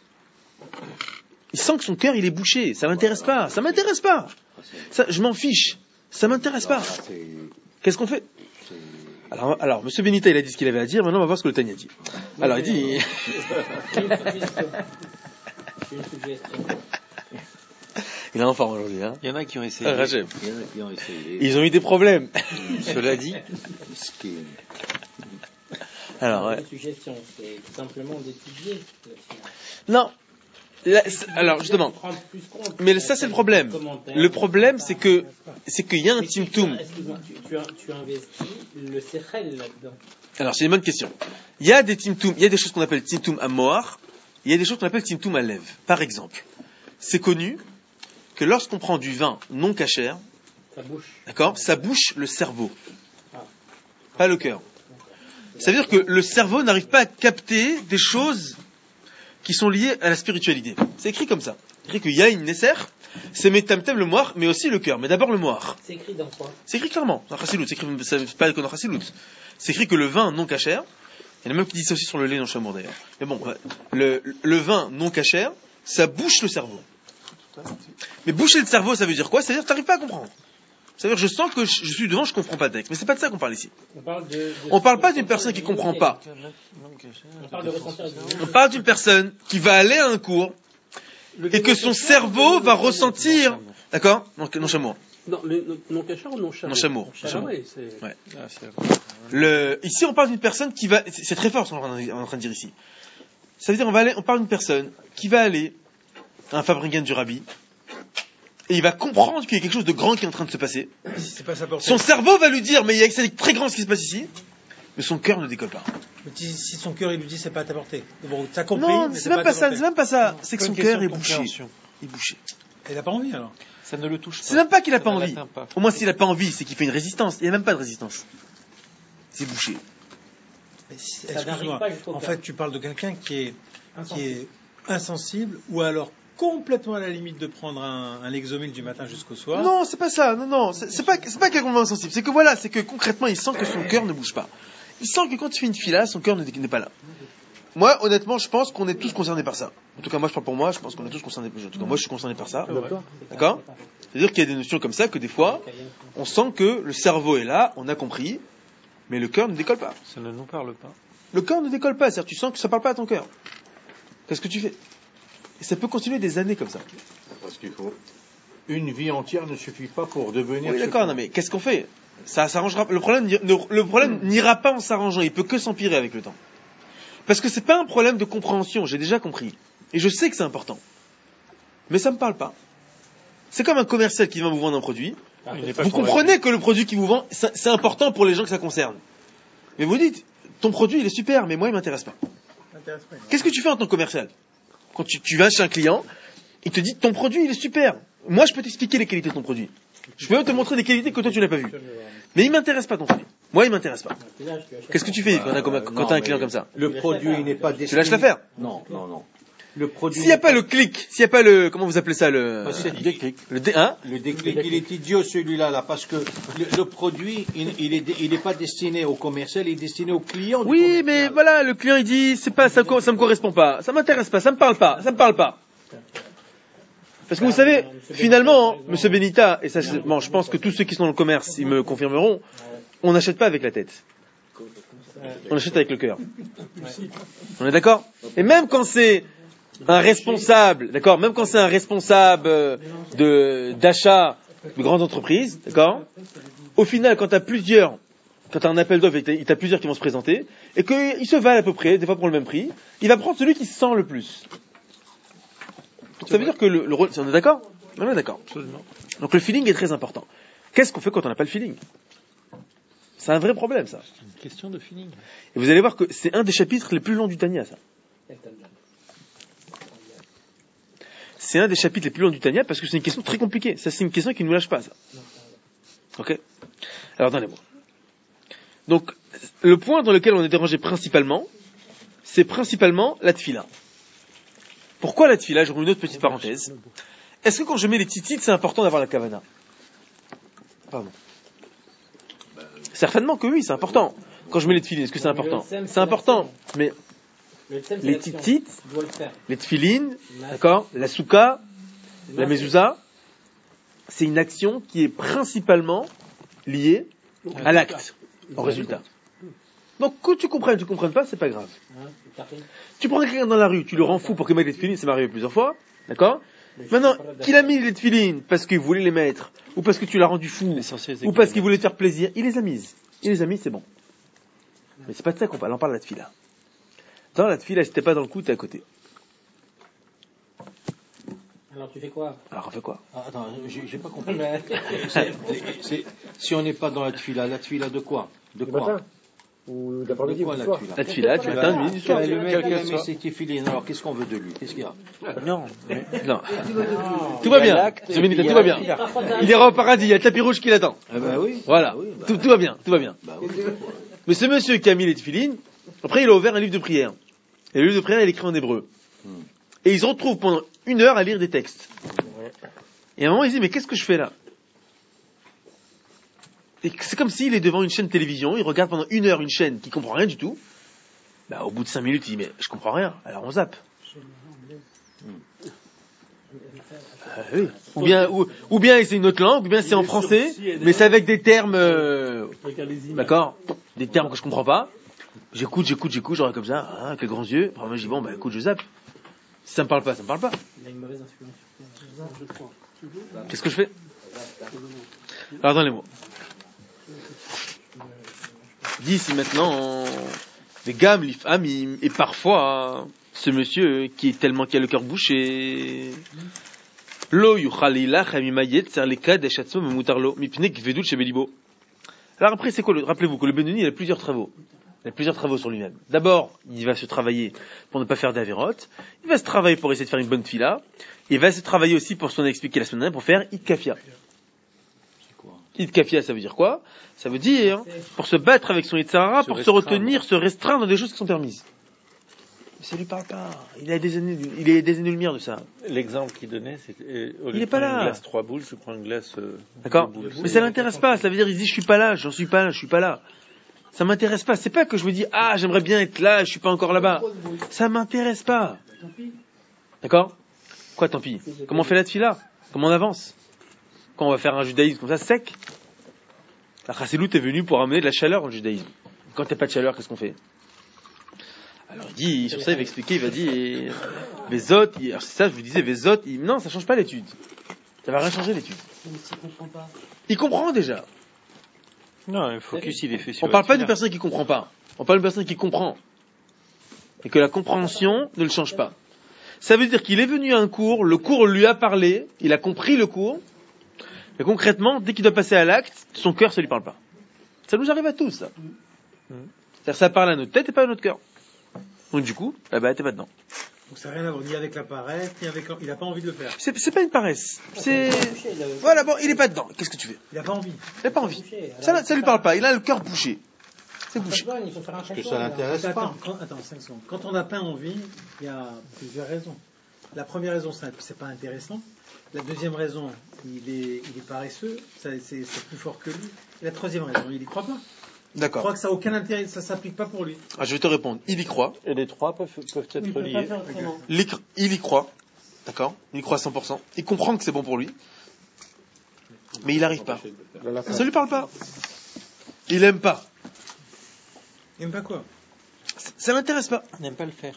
Il sent que son cœur, il est bouché. Ça l'intéresse pas. Ça m'intéresse pas. Ça, je m'en fiche. Ça m'intéresse pas. c'est, Qu'est-ce qu'on fait? c'est... Alors, alors, Monsieur Benita, il a dit ce qu'il avait à dire. Maintenant, on va voir ce que le Tanya dit. Alors, il dit. J'ai une suggestion. J'ai une suggestion. Il est en forme aujourd'hui, hein. Il y en a qui ont essayé. Ah, Rachel. Il y en a qui ont essayé. Ils ont eu des problèmes. Cela dit, Ce qui est- Alors, ouais. Une suggestion, c'est tout simplement d'étudier la finale. Non. Là, c'est- alors, justement. Prendre plus compte. Mais ça, c'est le problème. Le problème, c'est que, c'est qu'il y a un Mais tu- timtum. Excuse-moi, tu, tu, tu investis le sechel là-dedans. Alors, c'est une bonne question. Il y a des timtum, il y a des choses qu'on appelle timtum à moar, il y a des choses qu'on appelle timtum à lève. Par exemple, c'est connu que lorsqu'on prend du vin non cachère, Ça bouche. d'accord, ça bouche le cerveau. Pas le cœur. Ça veut dire que le cerveau n'arrive pas à capter des choses qui sont liées à la spiritualité. C'est écrit comme ça. C'est écrit qu'il y a une nesser, c'est metamtem le moir, mais aussi le cœur. Mais d'abord le moir. C'est écrit dans quoi? C'est écrit clairement. Dans Chassilut. C'est écrit, c'est pas que dans Chassilut. C'est écrit que le vin non cachère, il y en a même qui disent ça aussi sur le lait non chamour d'ailleurs. Mais bon, le, le vin non cachère, ça bouche le cerveau. Mais boucher le cerveau, ça veut dire quoi? Ça veut dire que tu n'arrives pas à comprendre. Ça veut dire que je sens que je, je suis devant, je comprends pas le texte. Mais c'est pas de ça qu'on parle ici. On parle de, de On parle pas d'une personne qui comprend pas. On parle de ressentir. On parle d'une personne qui va aller à un cours et que son cerveau va ressentir, d'accord? Non, non chamour. Non, le non cachère ou non chamour? Non chamour. Ah, chamour. oui, c'est... Ouais. Le, ici, on parle d'une personne qui va, c'est, c'est très fort ce qu'on est en train de dire ici. Ça veut dire, on va aller, on parle d'une personne qui va aller un Fabringan du Rabbi, et il va comprendre qu'il y a quelque chose de grand qui est en train de se passer. C'est pas sa portée. Son cerveau va lui dire, mais il y a c'est très grand ce qui se passe ici, mais son cœur ne décolle pas. Mais si son cœur il lui dit c'est pas à ta portée. Bon, t'as compris. Non, mais c'est même pas ça, c'est même pas ça. C'est que Pas son une question cœur est de bouché. compréhension. Il est bouché. Il a pas envie alors. Ça ne le touche pas. C'est même pas qu'il a Ça pas ne envie. l'atteint pas. Au moins, s'il a pas envie, c'est qu'il fait une résistance. Il n'y a même pas de résistance. C'est bouché. Mais si- Ça n'arrive Excuse-moi. pas jusqu'au En cœur. fait, tu parles de quelqu'un qui est qui Insensible. est insensible ou alors complètement à la limite de prendre un, un Lexomil du matin jusqu'au soir. Non, c'est pas ça. Non, non, c'est c'est pas, c'est pas quelqu'un insensible. C'est que voilà, c'est que concrètement, il sent que son cœur ne bouge pas. Il sent que quand il fait une fila, son cœur ne- n'est pas là. Moi, honnêtement, je pense qu'on est tous concernés par ça. En tout cas, moi, je parle pour moi. Je pense qu'on est tous concernés. En tout cas, moi, je suis concerné par ça. D'accord. C'est-à-dire qu'il y a des notions comme ça que des fois, on sent que le cerveau est là, on a compris, mais le cœur ne décolle pas. Ça ne nous parle pas. Le cœur ne décolle pas. C'est-à-dire, tu sens que ça parle pas à ton cœur. Qu'est-ce que tu fais? Et ça peut continuer des années comme ça. Parce qu'il faut. Une vie entière ne suffit pas pour devenir. Oui, ce d'accord. qu'on- Non, mais qu'est-ce qu'on fait? Ça s'arrangera. Le problème, n'ira- ne- le problème n'ira pas en s'arrangeant. Il peut que s'empirer avec le temps. Parce que c'est pas un problème de compréhension. J'ai déjà compris. Et je sais que c'est important. Mais ça me parle pas. C'est comme un commercial qui va vous vendre un produit. Il n'est pas Vous convaincu. comprenez que le produit qu'il vous vend, c'est c'est important pour les gens que ça concerne. Mais vous dites, ton produit, il est super, mais moi, il m'intéresse pas. Qu'est-ce que tu fais en tant que commercial? Quand tu, tu vas chez un client, il te dit, ton produit, il est super. Moi, je peux t'expliquer les qualités de ton produit. Je peux même te montrer des qualités que toi, tu n'as pas vues. Mais il m'intéresse pas ton produit. Moi, il m'intéresse pas. Qu'est-ce que tu fais quand t'as Euh, quand non, t'as un mais client comme ça? Le produit il n'est pas destiné. Tu lâches l'affaire. Non, non, non. Le produit. S'il n'y a pas le clic, s'il n'y a pas le, comment vous appelez ça, le, Bah, c'est le déclic. le dé, hein? Le déclic, il est idiot celui-là, là, parce que le, le produit, il, il est, il est pas destiné au commercial, il est destiné au client. du Oui, commercial. mais voilà, le client, il dit, c'est pas, ça, co- ça me correspond pas, ça m'intéresse pas, ça me parle pas, ça me parle pas. Parce que vous savez, finalement, Monsieur Benita, et ça, c'est- bon, je pense que tous ceux qui sont dans le commerce, ils me confirmeront, on n'achète pas avec la tête. On achète avec le cœur. On est d'accord? Et même quand c'est un responsable, d'accord? Même quand c'est un responsable euh, de, d'achat de grandes entreprises, d'accord? Au final, quand tu as plusieurs, quand tu as un appel d'offres et que tu as plusieurs qui vont se présenter, et qu'ils se valent à peu près, des fois pour le même prix, il va prendre celui qui se sent le plus. Ça veut dire que le, le rôle, on est d'accord? On est d'accord. Donc le feeling est très important. Qu'est-ce qu'on fait quand on n'a pas le feeling? C'est un vrai problème, ça. C'est une question de feeling. Et vous allez voir que c'est un des chapitres les plus longs du Tanya, ça. C'est un des chapitres les plus longs du Tanya parce que c'est une question très compliquée. Ça, c'est une question qui ne nous lâche pas, ça. Ok? Alors, dans les mots. Donc, le point dans lequel on est dérangé principalement, c'est principalement la tfila. Pourquoi la tfila? J'ouvre une autre petite parenthèse. Est-ce que quand je mets les tzitzit, c'est important d'avoir la kavana? Pardon. Certainement que oui, c'est important. Quand je mets les tfilines, est-ce que c'est important? C'est important. Mais les tzitzit, les tfilines, d'accord, la souka, la mezouza, c'est une action qui est principalement liée à l'acte, au résultat. Donc, que tu comprennes, tu comprennes pas, c'est pas grave. Tu prends quelqu'un dans la rue, tu le rends fou pour qu'il mette les tfilines, ça m'est arrivé plusieurs fois, d'accord? Maintenant, qu'il a mis les tfilines parce qu'il voulait les mettre, ou parce que tu l'as rendu fou, ou parce qu'il voulait te faire plaisir, il les a mises. Il les a mises, c'est bon. Mais c'est pas de ça qu'on parle, on parle de la tfila. Dans la tfila, si t'es pas dans le coup, t'es à côté. Alors tu fais quoi? Alors on fait quoi? Ah, attends, j'ai, j'ai pas compris. c'est, c'est, si on n'est pas dans la tfila, la tfila de quoi? De quoi? Ou De d'après-midi ou quoi du la soir. tfila? La tfila, tu matin, nuit, du soir. Le mec, Quel il a que mis soit. ses tefilines, alors qu'est-ce qu'on veut de lui? Qu'est-ce qu'il y a? Non, mais Non. Tout va bien. Je me dis, tout va bien. Il ira au paradis, il y a le tapis rouge qui l'attend. Ah bah oui. Voilà. Bah oui, bah, Tout, tout va bien, tout va bien. bah oui. Mais ce monsieur qui a mis les tefilines, après il a ouvert un livre de prière. Et le livre de prière, il est écrit en hébreu. Et il se retrouve pendant une heure à lire des textes. Et à un moment, il se dit, mais qu'est-ce que je fais là? Et c'est comme s'il est devant une chaîne de télévision, il regarde pendant une heure une chaîne qui comprend rien du tout. Bah, au bout de cinq minutes, il dit, mais je comprends rien. Alors on zappe. Ah, oui. Ou bien, ou, ou bien c'est une autre langue, ou bien c'est en français, mais c'est avec des termes, euh, d'accord, des termes que je comprends pas. J'écoute, j'écoute, j'écoute, genre comme ça, hein, avec les grands yeux. Après, moi, je dis bon, bah écoute, je zappe. Si ça me parle pas, ça me parle pas. Il a une mauvaise influence sur toi, je crois. Qu'est-ce que je fais? Alors, dans les mots. Dis ici maintenant, les gammes, les familles, et parfois, ce monsieur qui est tellement qui a le cœur bouché. Lo yuchalila chamimayet serleka deshatzmo memutarlo mipne gvedul shebelibo. Alors après, c'est quoi le, rappelez-vous que le Benoni, il a plusieurs travaux. Il a plusieurs travaux sur lui-même. D'abord, il va se travailler pour ne pas faire d'avérote. Il va se travailler pour essayer de faire une bonne fila. Il va se travailler aussi pour ce qu'on a expliqué la semaine dernière, pour faire Itkafia. Itkafia, ça veut dire quoi? Ça veut dire, hein, pour se battre avec son Yitzhara, pour se retenir, se restreindre dans des choses qui sont permises. Mais ça lui parle pas. Il a des années, il a des années-lumière de ça. L'exemple qu'il donnait, c'est euh, au lieu Il est de pas prendre là. une glace trois boules, je prends une glace. Euh, D'accord? deux boules. Mais ça l'intéresse pas. Ça veut dire, il se dit, je suis pas là, j'en suis pas là, je suis pas là. Ça m'intéresse pas. C'est pas que je me dis, ah, j'aimerais bien être là, je suis pas encore là-bas. Ça m'intéresse pas. D'accord? Quoi, tant pis? Comment on fait la tefila? Comment on avance? Quand on va faire un judaïsme comme ça, sec? La chassidoute est venue pour amener de la chaleur dans le judaïsme. Quand il n'y a pas de chaleur, qu'est-ce qu'on fait? Alors il dit, sur ça il va expliquer, il va dire, Vezot, alors c'est ça je vous disais, Vezot, il, non, ça change pas l'étude. Ça va rien changer l'étude. Mais s'il comprend pas. Il comprend déjà. Non, le focus il est fait sur. On parle pas d'une personne qui comprend pas. On parle d'une personne qui comprend. Et que la compréhension ne le change pas. Ça veut dire qu'il est venu à un cours, le cours lui a parlé, il a compris le cours, mais concrètement, dès qu'il doit passer à l'acte, son cœur ça lui parle pas. Ça nous arrive à tous, ça. C'est-à-dire que ça parle à notre tête et pas à notre cœur. Donc du coup, eh ben, t'es pas dedans. Donc ça n'a rien à voir ni avec la paresse, ni avec... Il n'a pas envie de le faire. C'est, c'est pas une paresse. C'est... Voilà, bon, il est pas dedans. Qu'est-ce que tu fais? Il n'a pas envie. Il a pas envie. Ça, ça lui parle pas. Il a le cœur bouché. C'est bouché. Il faut faire un Que ça l'intéresse Attends, pas. quand, attends, cinq secondes. Quand on n'a pas envie, il y a plusieurs raisons. La première raison, c'est, c'est pas intéressant. La deuxième raison, il est, il est paresseux. Ça, c'est, c'est plus fort que lui. Et la troisième raison, il y croit pas. Il D'accord. croit que ça n'a aucun intérêt, ça s'applique pas pour lui. Ah, je vais te répondre. Il y croit. Et les trois peuvent, peuvent être Il peut pas liés. faire autrement. Il y, il y croit. D'accord? Il y croit à cent pour cent. Il comprend que c'est bon pour lui. Mais il n'arrive pas. Ça lui parle pas. Il aime pas. Il n'aime pas quoi? Ça l'intéresse pas. Il n'aime pas le faire.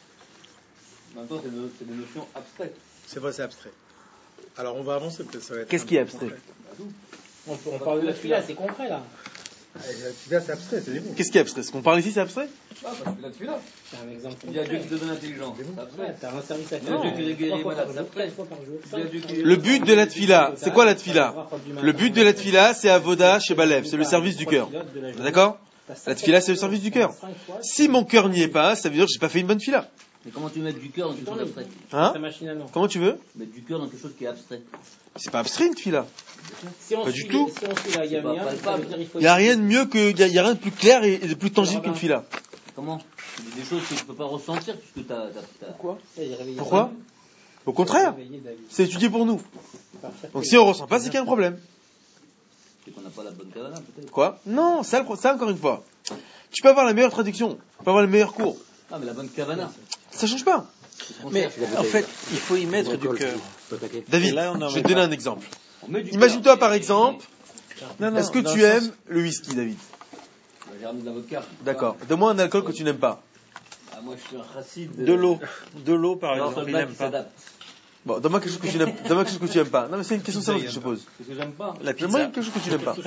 En même temps, c'est des, c'est des notions abstraites. C'est vrai, c'est abstrait. Alors on va avancer peut-être. Ça va être Qu'est-ce un qui est peu abstrait? concret. On, peut- on parle de la fila, c'est concret là. Ah, la tefila, c'est abstrait, c'est des mots. Qu'est-ce qui est abstrait? Ce qu'on parle ici, c'est abstrait? Ah, parce que là-dessus, là. C'est un exemple Il y a Dieu concret. qui te donne l'intelligence. C'est Ouais, abstrait. t'as un service à Il y a Dieu qui les guérit, trois fois voilà, par c'est jour, abstrait. quatre fois par jour. Il y a Dieu qui- Le but de la tefila, c'est quoi la tefila? Le but de la tefila, c'est avoda chez Balev, c'est le service du cœur. D'accord? La tefila, c'est le service du cœur. Si mon cœur n'y est pas, ça veut dire que j'ai pas fait une bonne tefila. Mais comment tu mets du cœur dans quelque chose d'abstrait? Hein? C'est machinalement. Comment tu veux? Mettre du cœur dans quelque chose qui est abstrait. C'est pas abstrait une tefila. Si on Pas suit- du tout. Si on suit la C'est pas Yamia, ça palpable. veut dire il faut. Il y a rien de mieux que, il y a, il y a rien de plus clair et, et de plus tangible qu'une tefila. Comment? C'est des choses que tu peux pas ressentir puisque t'as, t'as, t'as... Pourquoi Pourquoi? Au contraire. C'est étudié pour nous. Donc si on ressent pas, c'est qu'il y a un problème. C'est qu'on n'a pas la bonne kavana, peut-être. Quoi? Non, ça, le- ça encore une fois. Tu peux avoir la meilleure traduction, tu peux avoir le meilleur cours. Ah, mais la bonne kavana. Ça change pas. Mais en fait, il faut y mettre du cœur. David, Et là, on en je vais met te donner pas. un exemple. On met du Imagine-toi cœur. par exemple, Non, non, est-ce que dans tu le aimes sens- le whisky, David? Bah, j'ai ramené de la vodka. D'accord. Donne-moi un alcool que tu n'aimes pas. Ah, moi, je suis un chassid. De l'eau. De l'eau, par Alors, exemple, il soldat n'aime qui pas. s'adapte. Bon, donne-moi quelque chose que tu n'aimes, donne-moi quelque chose que tu aimes pas. Non, mais c'est une question sérieuse que je te pose. Qu'est-ce que j'aime pas? La Donne-moi pizza. quelque chose que tu n'aimes pas.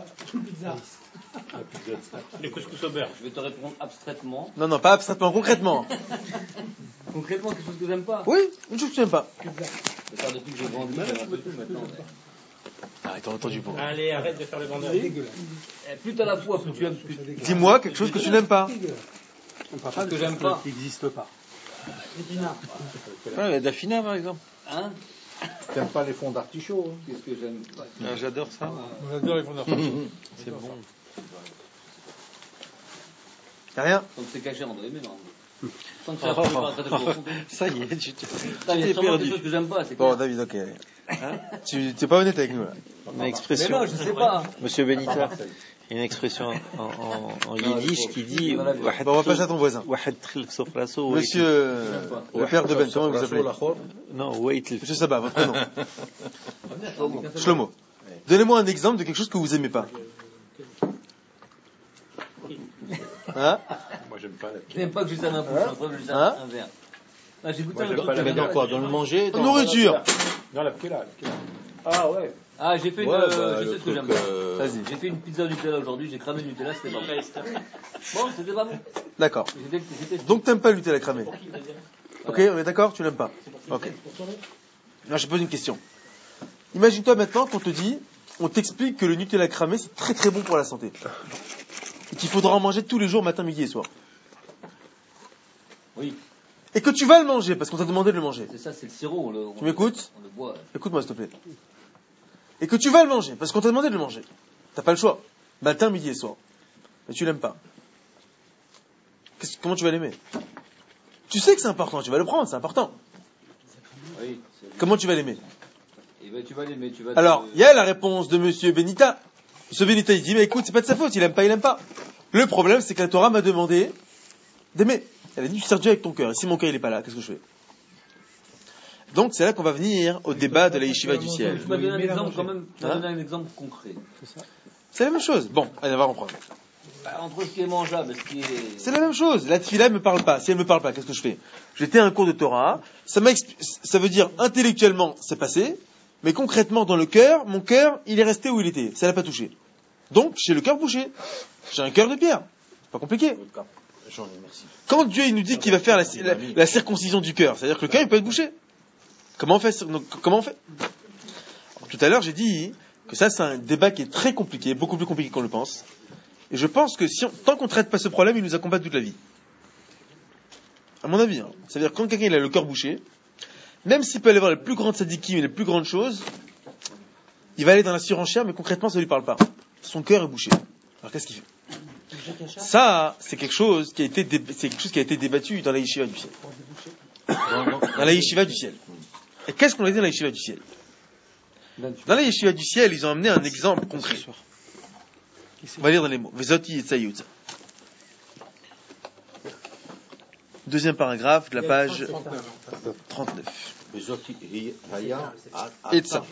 Les couscous au beurre. Je vais te répondre abstraitement. Non, non, pas abstraitement, concrètement. Concrètement, quelque chose que j'aime pas. Oui, une chose que tu n'aimes pas. C'est ça, depuis que j'ai grandi, j'aime un peu tout maintenant. mais- Ah, t'as entendu pour. Allez, arrête de faire le vendeur. Eh, plus t'as la foi, plus tu aimes ce que, Dis-moi quelque chose que tu n'aimes pas. ce que j'aime pas. Qui n'existe pas. Ouais, la dafina, par exemple. Hein? T'aimes pas les fonds d'artichaut, hein. Qu'est-ce que j'aime pas? Ah, j'adore ça. On adore les fondeurs. C'est bon. Y'a rien. Tant que c'est caché, on doit aimer, non? Tant que Oh, c'est oh, pas pas très profond. Ça y est, tu t'es Putain, Il y a t'es sûrement perdu. quelque chose que j'aime pas, c'est Bon, clair. David, ok. Tu t'es pas honnête avec nous là. une Mais expression. non, je sais pas. Monsieur Benita, une expression en, en, en yiddish qui dit Bon, on va passer à ton voisin. واحد تخلف سفراسو ويت- Monsieur, euh, le père de Ben, comment vous appelez? Non, wait. Monsieur Sabat, votre prénom. Shlomo. Donnez-moi un exemple de quelque chose que vous aimez pas. Hein? Je n'aime pas que je sers un bouche, je suis en train de lui servir Hein un verre. Ah, j'ai goûté un J'aime truc pas que la j'aime dans quoi? Dans le manger? dans- Nourriture. Dans la pkela. Ah ouais. Ah, j'ai fait une, Ouais, euh, bah, je le sais ce que truc, j'aime. euh, Vas-y. J'ai fait une pizza au Nutella aujourd'hui, j'ai cramé le Nutella, c'était pas bon. Bon, c'était pas bon. D'accord. J'étais- j'étais- Donc t'aimes pas le Nutella cramé. Ok, on est d'accord, tu l'aimes pas. Ok. Là, je pose une question. Imagine-toi maintenant qu'on te dit, on t'explique que le Nutella cramé c'est très très bon pour la santé. Et qu'il faudra en manger tous les jours, matin, midi et soir. Oui, Et que tu vas le manger parce qu'on t'a demandé de le manger. c'est ça, c'est le sirop. On le, on Tu m'écoutes ? On le boit. Écoute-moi s'il te plaît. Et que tu vas le manger parce qu'on t'a demandé de le manger. T'as pas le choix. Matin, midi et soir. Mais tu l'aimes pas. Qu'est-ce- comment tu vas l'aimer ? Tu sais que c'est important, tu vas le prendre, c'est important. Oui. c'est- Comment tu vas l'aimer ? Et ben, tu vas l'aimer, tu vas. Alors, te- il y a la réponse de Monsieur Benita. Monsieur Benita, il dit, mais écoute, c'est pas de sa faute, il aime pas, il aime pas. Le problème, c'est que la Torah m'a demandé d'aimer. Elle a dit, tu sers Dieu avec ton cœur. Et si mon cœur, il est pas là, qu'est-ce que je fais ? Donc, c'est là qu'on va venir au débat de la yeshiva du ciel. Tu m'as donné un Mais la exemple manger. quand même. Tu m'as Hein donné un exemple concret. C'est la même chose. Bon, allez, on va reprendre. Bah, entre ce qui est mangeable et ce qui est. C'est la même chose. La tefila, elle me parle pas. Si elle me parle pas, qu'est-ce que je fais ? J'étais à un cours de Torah. Ça m'a expli- ça veut dire, intellectuellement, c'est passé. Mais concrètement, dans le cœur, mon cœur, il est resté où il était. Ça l'a pas touché. Donc, j'ai le cœur bouché. J'ai un cœur de pierre. C'est pas compliqué. J'en ai, merci. Quand Dieu il nous dit qu'il va faire la, la- la circoncision du cœur, c'est-à-dire que le cœur il peut être bouché. Comment on fait donc, Comment on fait Alors, tout à l'heure j'ai dit que ça c'est un débat qui est très compliqué, beaucoup plus compliqué qu'on le pense. Et je pense que si on, tant qu'on ne traite pas ce problème, il nous accompagne toute la vie. À mon avis. Hein. C'est-à-dire que quand quelqu'un il a le cœur bouché, même s'il peut aller voir les plus grandes sadikim et les plus grandes choses, il va aller dans la surenchère, mais concrètement ça ne lui parle pas. Son cœur est bouché. Alors qu'est-ce qu'il fait ? Ça, c'est quelque chose qui a été, dé- c'est quelque chose qui a été débattu dans la yeshiva du ciel. Dans la yeshiva du ciel. Et qu'est-ce qu'on a dit dans la yeshiva du ciel ? Dans la yeshiva du ciel, ils ont amené un exemple concret. On va lire dans les mots. Vezoti et Tzayutza. Deuxième paragraphe de la page trente-neuf. Etza.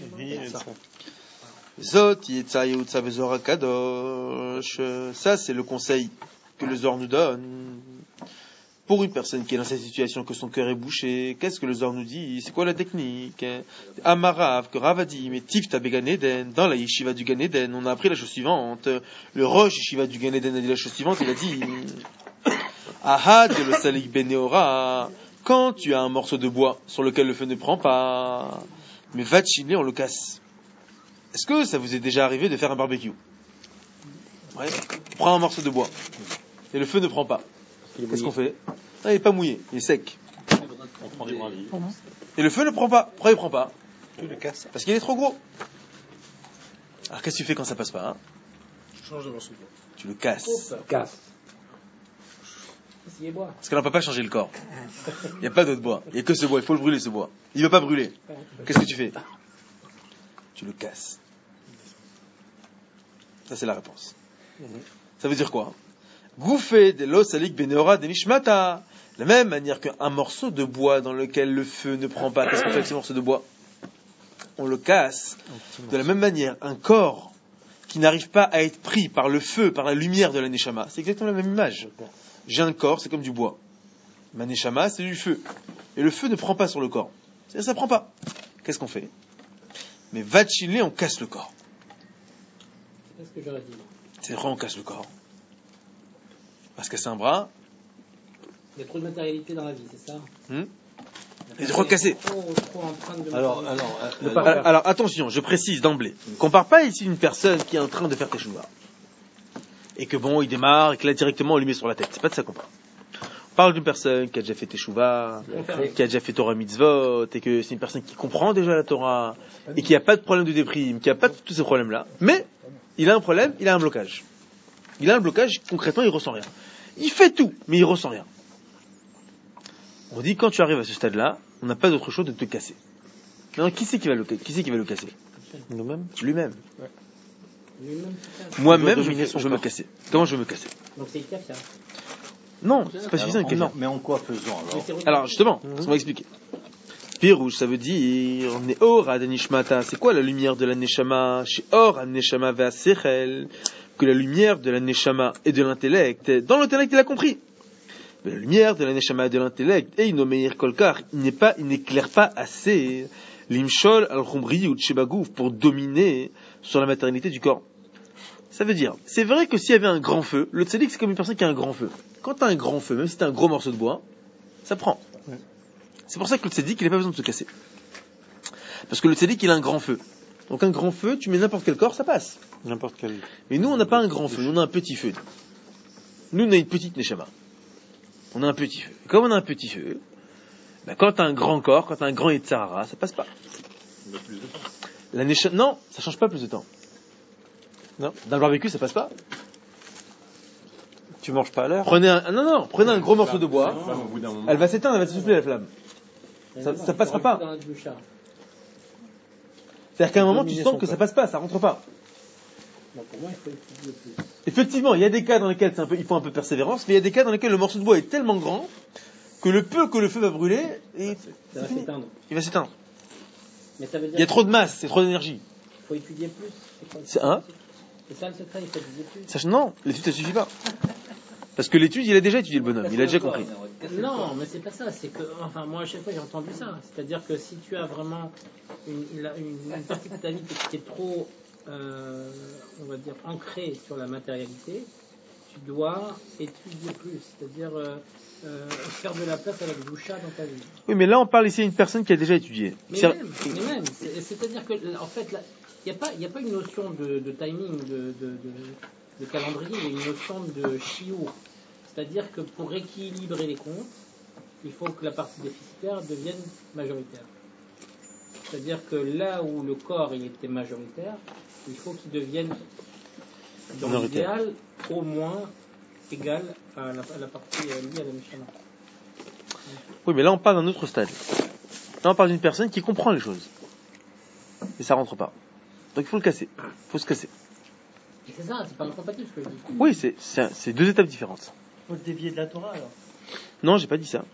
Zot Yetza Yehutza Vezor Kadosh. Ça, c'est le conseil que le Zohar nous donne. Pour une personne qui est dans cette situation, que son cœur est bouché, qu'est-ce que le Zohar nous dit ? C'est quoi la technique ? Amarav, que Rav a dit, mais Tifta Began Eden, dans la yeshiva du Gan Eden, on a appris la chose suivante. Le Rosh yeshiva du Gan Eden a dit la chose suivante, il a dit Ahad le Salik Beneora, quand tu as un morceau de bois sur lequel le feu ne prend pas, mais va chiner, on le casse. Est-ce que ça vous est déjà arrivé de faire un barbecue ? Ouais. On prend un morceau de bois et le feu ne prend pas. Qu'est-ce qu'on fait ? Ah, il n'est pas mouillé, il est sec. On prend des brindilles. Et le feu ne prend pas. Pourquoi il ne prend pas ? Tu le casses. Parce qu'il est trop gros. Alors qu'est-ce que tu fais quand ça passe pas hein ? Je change de morceau de bois. Tu le casses. Casse. Parce qu'on ne peut pas changer le corps. Il n'y a pas d'autre bois. Il n'y a que ce bois. Il faut le brûler, ce bois. Il ne veut pas brûler. Qu'est-ce que tu fais ? Tu le casses. Ça, c'est la réponse. Ça veut dire quoi ? Gouffé de l'osalik beneora de nishmata. De la même manière qu'un morceau de bois dans lequel le feu ne prend pas. Qu'est-ce qu'on fait avec ce morceau de bois ? On le casse. De la même manière, un corps qui n'arrive pas à être pris par le feu, par la lumière de la neshama, c'est exactement la même image. J'ai un corps, c'est comme du bois. Ma neshama, c'est du feu. Et le feu ne prend pas sur le corps. C'est-à-dire, ça prend pas. Qu'est-ce qu'on fait ? Mais va chiller, on casse le corps. C'est ce que j'aurais dit. C'est vrai, on casse le corps. Parce que c'est un bras, Il y a trop de matérialité dans la vie, c'est ça hmm et de recasser. Trop, trop empreinte de Alors, matérialité. alors, euh, Ne euh, pas Alors, alors, attention, je précise d'emblée qu'on ne parle pas ici d'une personne qui est en train de faire teshuva. Et que bon, il démarre et que là directement on lui met sur la tête. C'est pas de ça qu'on parle. On parle d'une personne qui a déjà fait teshuva, qui a déjà fait Torah mitzvot, et que c'est une personne qui comprend déjà la Torah, et qui n'a pas de problème de déprime, qui n'a pas de tous ces problèmes-là. Mais, il a un problème, il a un blocage. Il a un blocage, concrètement, il ressent rien. Il fait tout, mais il ressent rien. On dit, quand tu arrives à ce stade-là, on n'a pas d'autre chose de te casser. Maintenant, qui c'est qui va le, qui c'est qui va le casser ? Nous-mêmes. Lui-même. Lui-même, c'est ça. Moi-même, doit je, dominer vais- son je veux me corps. casser. Comment je veux me casser ? Donc c'est le cas. Non, c'est pas suffisant une alors, question. mais en quoi faisant alors Alors, justement, on va expliquer. Pirouche, ça veut dire Neor Adanishmata. C'est quoi la lumière de la Neshama ? Chez Or Aneshama Ve'asechel. Que la lumière de la Neshama et de l'intellect. Dans l'intellect, il a compris. Mais la lumière de la Neshama et de l'intellect, et Inomeir Kolkar, il n'est pas, il n'éclaire pas assez. L'imshol al-khumri ou tchebagouf, pour dominer sur la matérialité du corps. Ça veut dire, c'est vrai que s'il y avait un grand feu, le tzaddik c'est comme une personne qui a un grand feu. Quand tu as un grand feu, même si tu as un gros morceau de bois, ça prend. Ouais. C'est pour ça que le tzaddik, il n'a pas besoin de se casser. Parce que le tzaddik, il a un grand feu. Donc un grand feu, tu mets n'importe quel corps, ça passe. N'importe quel. Mais nous, on n'a pas un grand feu, nous on a un petit feu. Nous, on a une petite neshama. On a un petit feu. Et comme on a un petit feu, ben, quand tu as un grand corps, quand tu as un grand Yetzirah, ça passe pas. Il y a plus de temps. La neshama, non, ça change pas plus de temps. Non, dans le barbecue, ça passe pas. Tu manges pas à l'heure. Prenez un, non, non, prenez un gros morceau de bois. Elle va s'éteindre, elle va s'essouffler la flamme. Ça, ça passera pas. C'est-à-dire qu'à un moment, tu sens que ça passe pas, ça rentre pas. Bon, pour moi, il faut étudier plus. Effectivement, il y a des cas dans lesquels c'est un peu, il faut un peu de persévérance, mais il y a des cas dans lesquels le morceau de bois est tellement grand que le peu que le feu va brûler, et ça va s'éteindre. Il va s'éteindre. Mais ça veut dire il y a trop de masse, c'est trop d'énergie. Il faut étudier plus. C'est, quoi, c'est un. C'est ça le secret, il faut étudier plus. Ça, non, l'étude ça suffit pas. Parce que l'étude, il a déjà étudié le bonhomme, il a déjà compris. Non, mais c'est pas ça. C'est que, enfin, moi à chaque fois j'ai entendu ça. C'est-à-dire que si tu as vraiment une, une, une partie de ta vie qui est trop, euh, on va dire, ancrée sur la matérialité, tu dois étudier plus. C'est-à-dire euh, euh, faire de la place à la doucha dans ta vie. Oui, mais là on parle ici d'une personne qui a déjà étudié. Mais c'est... même, mais même. C'est, c'est-à-dire que, en fait, il n'y a pas, il y a pas une notion de, de timing, de, de, de, de calendrier, il y a une notion de chiour. C'est-à-dire que pour équilibrer les comptes, il faut que la partie déficitaire devienne majoritaire. C'est-à-dire que là où le corps il était majoritaire, il faut qu'il devienne, dans l'idéal, au moins égal à la, à la partie liée à la Mishana. Oui, mais là on parle d'un autre stade. Là on parle d'une personne qui comprend les choses. Et ça rentre pas. Donc il faut le casser. Il faut se casser. Et c'est ça, c'est pas incompatible ce que je dis. Oui, c'est, c'est, c'est deux étapes différentes. Il faut se dévier de la Torah alors. Non, j'ai pas dit ça.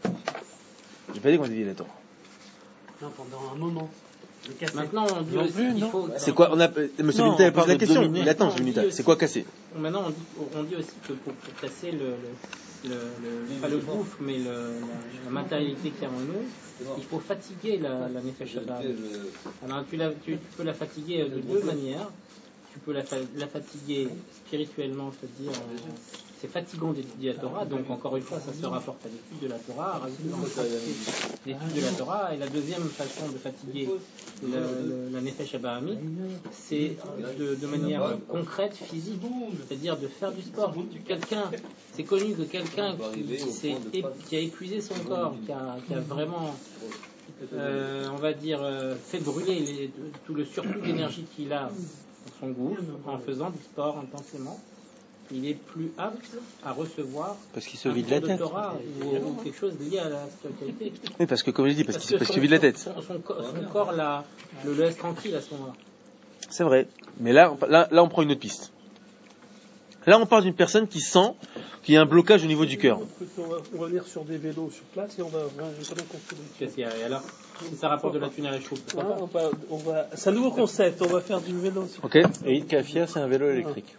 J'ai pas dit qu'on déviait de la Torah. Non, pendant un moment. Maintenant, on dit aussi qu'il faut. C'est quoi on a, Monsieur Vinta a posé la question. Il attend, Monsieur Vinta. C'est quoi casser? Maintenant, on dit, on dit aussi que pour, pour casser le, le, le, le, pas le gouffre, mais le, la, la matérialité qu'il y a en nous, il faut fatiguer la, la Nefesh Haba'ah. Alors, tu, la, tu, tu peux la fatiguer de deux manières. Tu peux la, la fatiguer spirituellement, c'est-à-dire euh, c'est fatigant d'étudier la Torah, donc encore une fois ça se rapporte à l'étude de la Torah, l'étude de la Torah, et la deuxième façon de fatiguer le, le, la Nefesh Haba'ah, c'est de, de manière concrète, physique, c'est-à-dire de faire du sport. Quelqu'un, c'est connu que quelqu'un qui, s'est, qui a épuisé son corps, qui a, qui a vraiment euh, on va dire euh, fait brûler les, tout le surplus d'énergie qu'il a son gouffre, en faisant du sport intensément, il est plus apte à recevoir parce qu'il se vide la tête Torah ou, ou quelque chose lié à la spiritualité. Oui, parce que comme je dis, parce, parce qu'il, que parce qu'il se vide la tête. Son, son, son corps la, le laisse tranquille à ce moment-là. C'est vrai, mais là, là, là, on prend une autre piste. Là, on parle d'une personne qui sent qu'il y a un blocage au niveau du cœur. On va, on va venir sur des vélos sur place et on va voir comment construire. Qu'est-ce qu'il y a? Et alors, ça rapporte de la thune à la choupe. Ah, on va, on va, c'est un nouveau concept, on va faire du vélo. Sur ok. Et Eid Kafia, c'est un vélo électrique.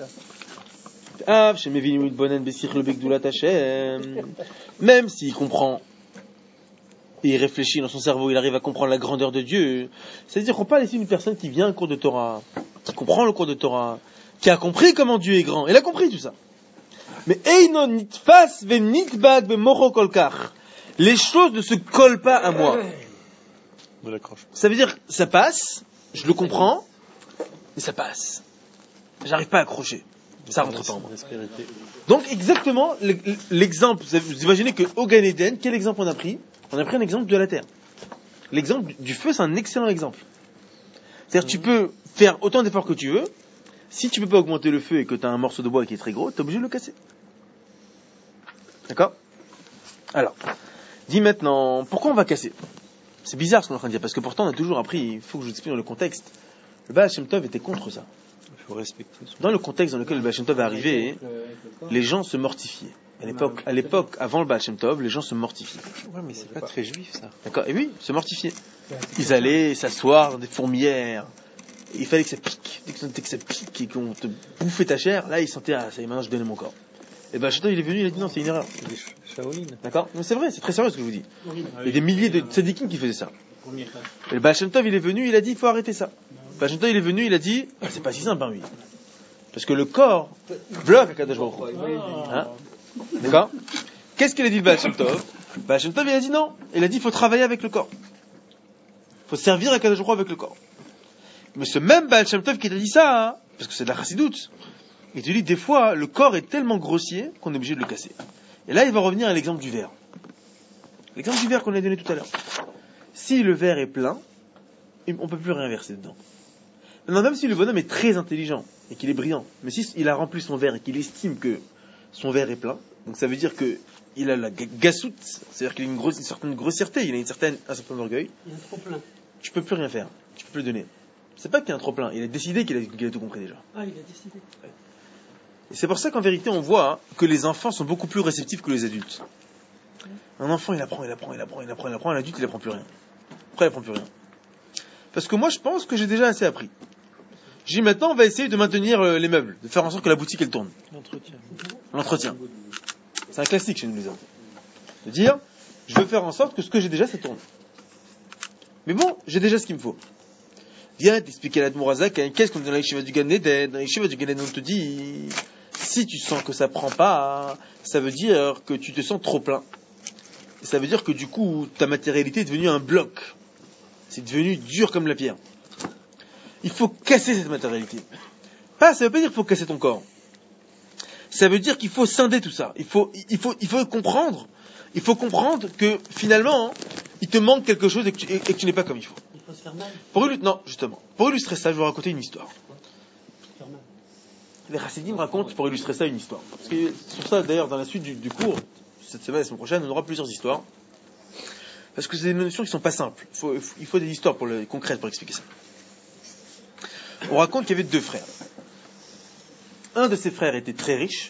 Ah, chez Mevinim Bonen Bessir le Begdoulat Hashem. Même s'il comprend et il réfléchit dans son cerveau, il arrive à comprendre la grandeur de Dieu. C'est-à-dire qu'on parle ici d'une personne qui vient à un cours de Torah, qui comprend le cours de Torah, qui a compris comment Dieu est grand. Il a compris tout ça. Mais Einon nitfas ve nitbag ve moro kolkar. Les choses ne se collent pas à moi. Ça veut dire, ça passe, je le comprends, mais ça passe. J'arrive pas à accrocher. Ça rentre pas en moi. Donc, exactement, l'exemple, vous imaginez que au Gan Eden, quel exemple on a pris? On a pris un exemple de la terre. L'exemple du feu, c'est un excellent exemple. C'est-à-dire, tu peux faire autant d'efforts que tu veux. Si tu peux pas augmenter le feu et que tu as un morceau de bois qui est très gros, tu es obligé de le casser. D'accord? Alors, dis maintenant, pourquoi on va casser? C'est bizarre ce qu'on est en train de dire, parce que pourtant on a toujours appris, il faut que je vous explique dans le contexte. Le Baal Shem Tov était contre ça. Il faut respecter. Dans le contexte dans lequel le Baal Shem Tov est arrivé, les gens se mortifiaient. À l'époque, à l'époque, avant le Baal Shem Tov, les gens se mortifiaient. Ouais, mais c'est pas très juif ça. D'accord? Et oui, se mortifier. Ils allaient s'asseoir dans des fourmilières. Il fallait que ça pique. Dès que ça, dès que ça pique et qu'on te bouffait ta chair, là, ils sentaient, ah, ça y est, maintenant je donnais mon corps. Et ben, Shem Tov, il est venu, il a dit non, c'est une erreur. Shaolin. D'accord? Mais c'est vrai, c'est très sérieux ce que je vous dis. Il y a des milliers de tzadikim qui faisaient ça. Et le Baal Shem Tov, il est venu, il a dit, il faut arrêter ça. Le Baal Shem Tov, il est venu, il a dit, ah, c'est pas si simple, hein, lui. Parce que le corps bloque Akadosh Baruch Hu. Hein? D'accord? Qu'est-ce qu'il a dit le Baal Shem Tov? Le Baal Shem Tov, il a dit non. Il a dit, il faut travailler avec le corps. Il faut servir Akadosh Baruch Hu avec le corps. Mais ce même Baal Shem Tov qui t'a dit ça, hein, parce que c'est de la chassidoute, il te dit, des fois, le corps est tellement grossier qu'on est obligé de le casser. Et là, il va revenir à l'exemple du verre. L'exemple du verre qu'on a donné tout à l'heure. Si le verre est plein, on ne peut plus rien verser dedans. Non, même si le bonhomme est très intelligent et qu'il est brillant, mais si il a rempli son verre et qu'il estime que son verre est plein, donc ça veut dire qu'il a la gassoute, c'est-à-dire qu'il a une, grosse, une certaine grossièreté, il a une certaine, un certain orgueil. Il y a trop plein. Tu peux plus rien faire, tu peux plus le donner. C'est pas qu'il y a un trop plein, il a décidé qu'il a, qu'il a tout compris déjà. Ah, il a décidé. Ouais. Et c'est pour ça qu'en vérité on voit hein, que les enfants sont beaucoup plus réceptifs que les adultes. Un enfant il apprend, il apprend, il apprend, il apprend, il apprend, un adulte il apprend plus rien. Après il apprend plus rien. Parce que moi je pense que j'ai déjà assez appris. J'ai dit maintenant on va essayer de maintenir euh, les meubles, de faire en sorte que la boutique elle tourne. L'entretien. L'entretien. C'est un classique chez nous les enfants. De dire, je veux faire en sorte que ce que j'ai déjà ça tourne. Mais bon, j'ai déjà ce qu'il me faut. Viens t'expliquer à l'Admorazak, qu'est-ce qu'on dit dans la yeshiva du Gan Eden. Dans la yeshiva du Gan Eden on te dit, si tu sens que ça prend pas, ça veut dire que tu te sens trop plein. Et ça veut dire que du coup, ta matérialité est devenue un bloc. C'est devenu dur comme la pierre. Il faut casser cette matérialité. Pas, ça veut pas dire qu'il faut casser ton corps. Ça veut dire qu'il faut scinder tout ça. Il faut, il faut, il faut comprendre. Il faut comprendre que finalement, il te manque quelque chose et que tu, et que tu n'es pas comme il faut. Il faut se faire mal. Pour illustrer, non, justement. Pour illustrer ça, je vais vous raconter une histoire. Se faire mal. Les Chassidim racontent pour illustrer ça une histoire. Parce que sur ça, d'ailleurs, dans la suite du, du cours, cette semaine, la semaine prochaine, on aura plusieurs histoires. Parce que c'est des notions qui sont pas simples. Il faut, il faut des histoires pour le, concrètes pour expliquer ça. On raconte qu'il y avait deux frères. Un de ses frères était très riche.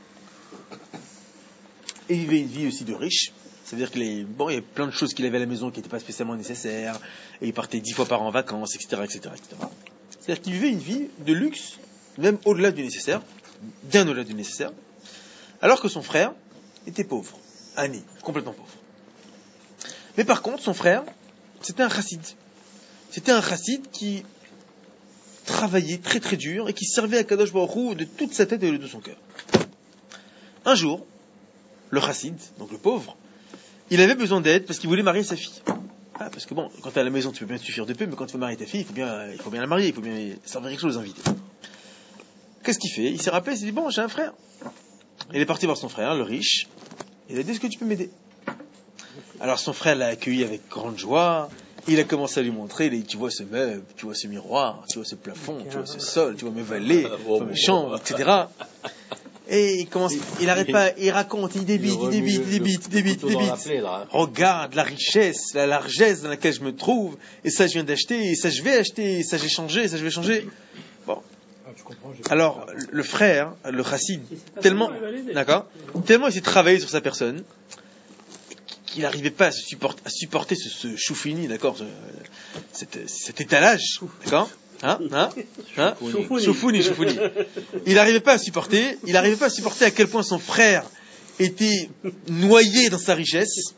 Et il vivait une vie aussi de riche. C'est-à-dire qu'il y bon, il y avait plein de choses qu'il avait à la maison qui n'étaient pas spécialement nécessaires. Et il partait dix fois par an en vacances, et cetera, et cetera, et cetera. C'est-à-dire qu'il vivait une vie de luxe, même au-delà du nécessaire, bien au-delà du nécessaire. Alors que son frère était pauvre, ani, complètement pauvre. Mais par contre, son frère, c'était un chassid. C'était un chassid qui travaillait très très dur et qui servait à Kadosh Baruch Hu de toute sa tête et de son cœur. Un jour, le chassid, donc le pauvre, il avait besoin d'aide parce qu'il voulait marier sa fille. Ah, parce que bon, quand tu es à la maison, tu peux bien te suffire de peu, mais quand tu veux marier ta fille, il faut bien, il faut bien la marier, il faut bien servir quelque chose aux invités. Qu'est-ce qu'il fait? Il s'est rappelé, il s'est dit, bon, j'ai un frère. Il est parti voir son frère, le riche. Il a dit, est-ce que tu peux m'aider? Alors son frère l'a accueilli avec grande joie. Il a commencé à lui montrer, il a dit, tu vois ce meuble, tu vois ce miroir, tu vois ce plafond, tu vois ce sol, tu vois mes valets, tu vois mes chambres, et cetera. Et il commence, il arrête pas, il raconte, il débite, il débite, il débite, il débite, il débite. Regarde la richesse, la largesse dans laquelle je me trouve, et ça je viens d'acheter, et ça je vais acheter, et ça j'ai changé, et ça je vais changer. Bon. Alors, le frère, le chassid, tellement, d'accord, tellement il s'est travaillé sur sa personne, qu'il n'arrivait pas à supporter, à supporter ce, ce choufini, d'accord, ce, cet, cet étalage, d'accord, hein, hein, hein, choufini, choufini. Il n'arrivait pas à supporter, il n'arrivait pas à supporter à quel point son frère était noyé dans sa richesse,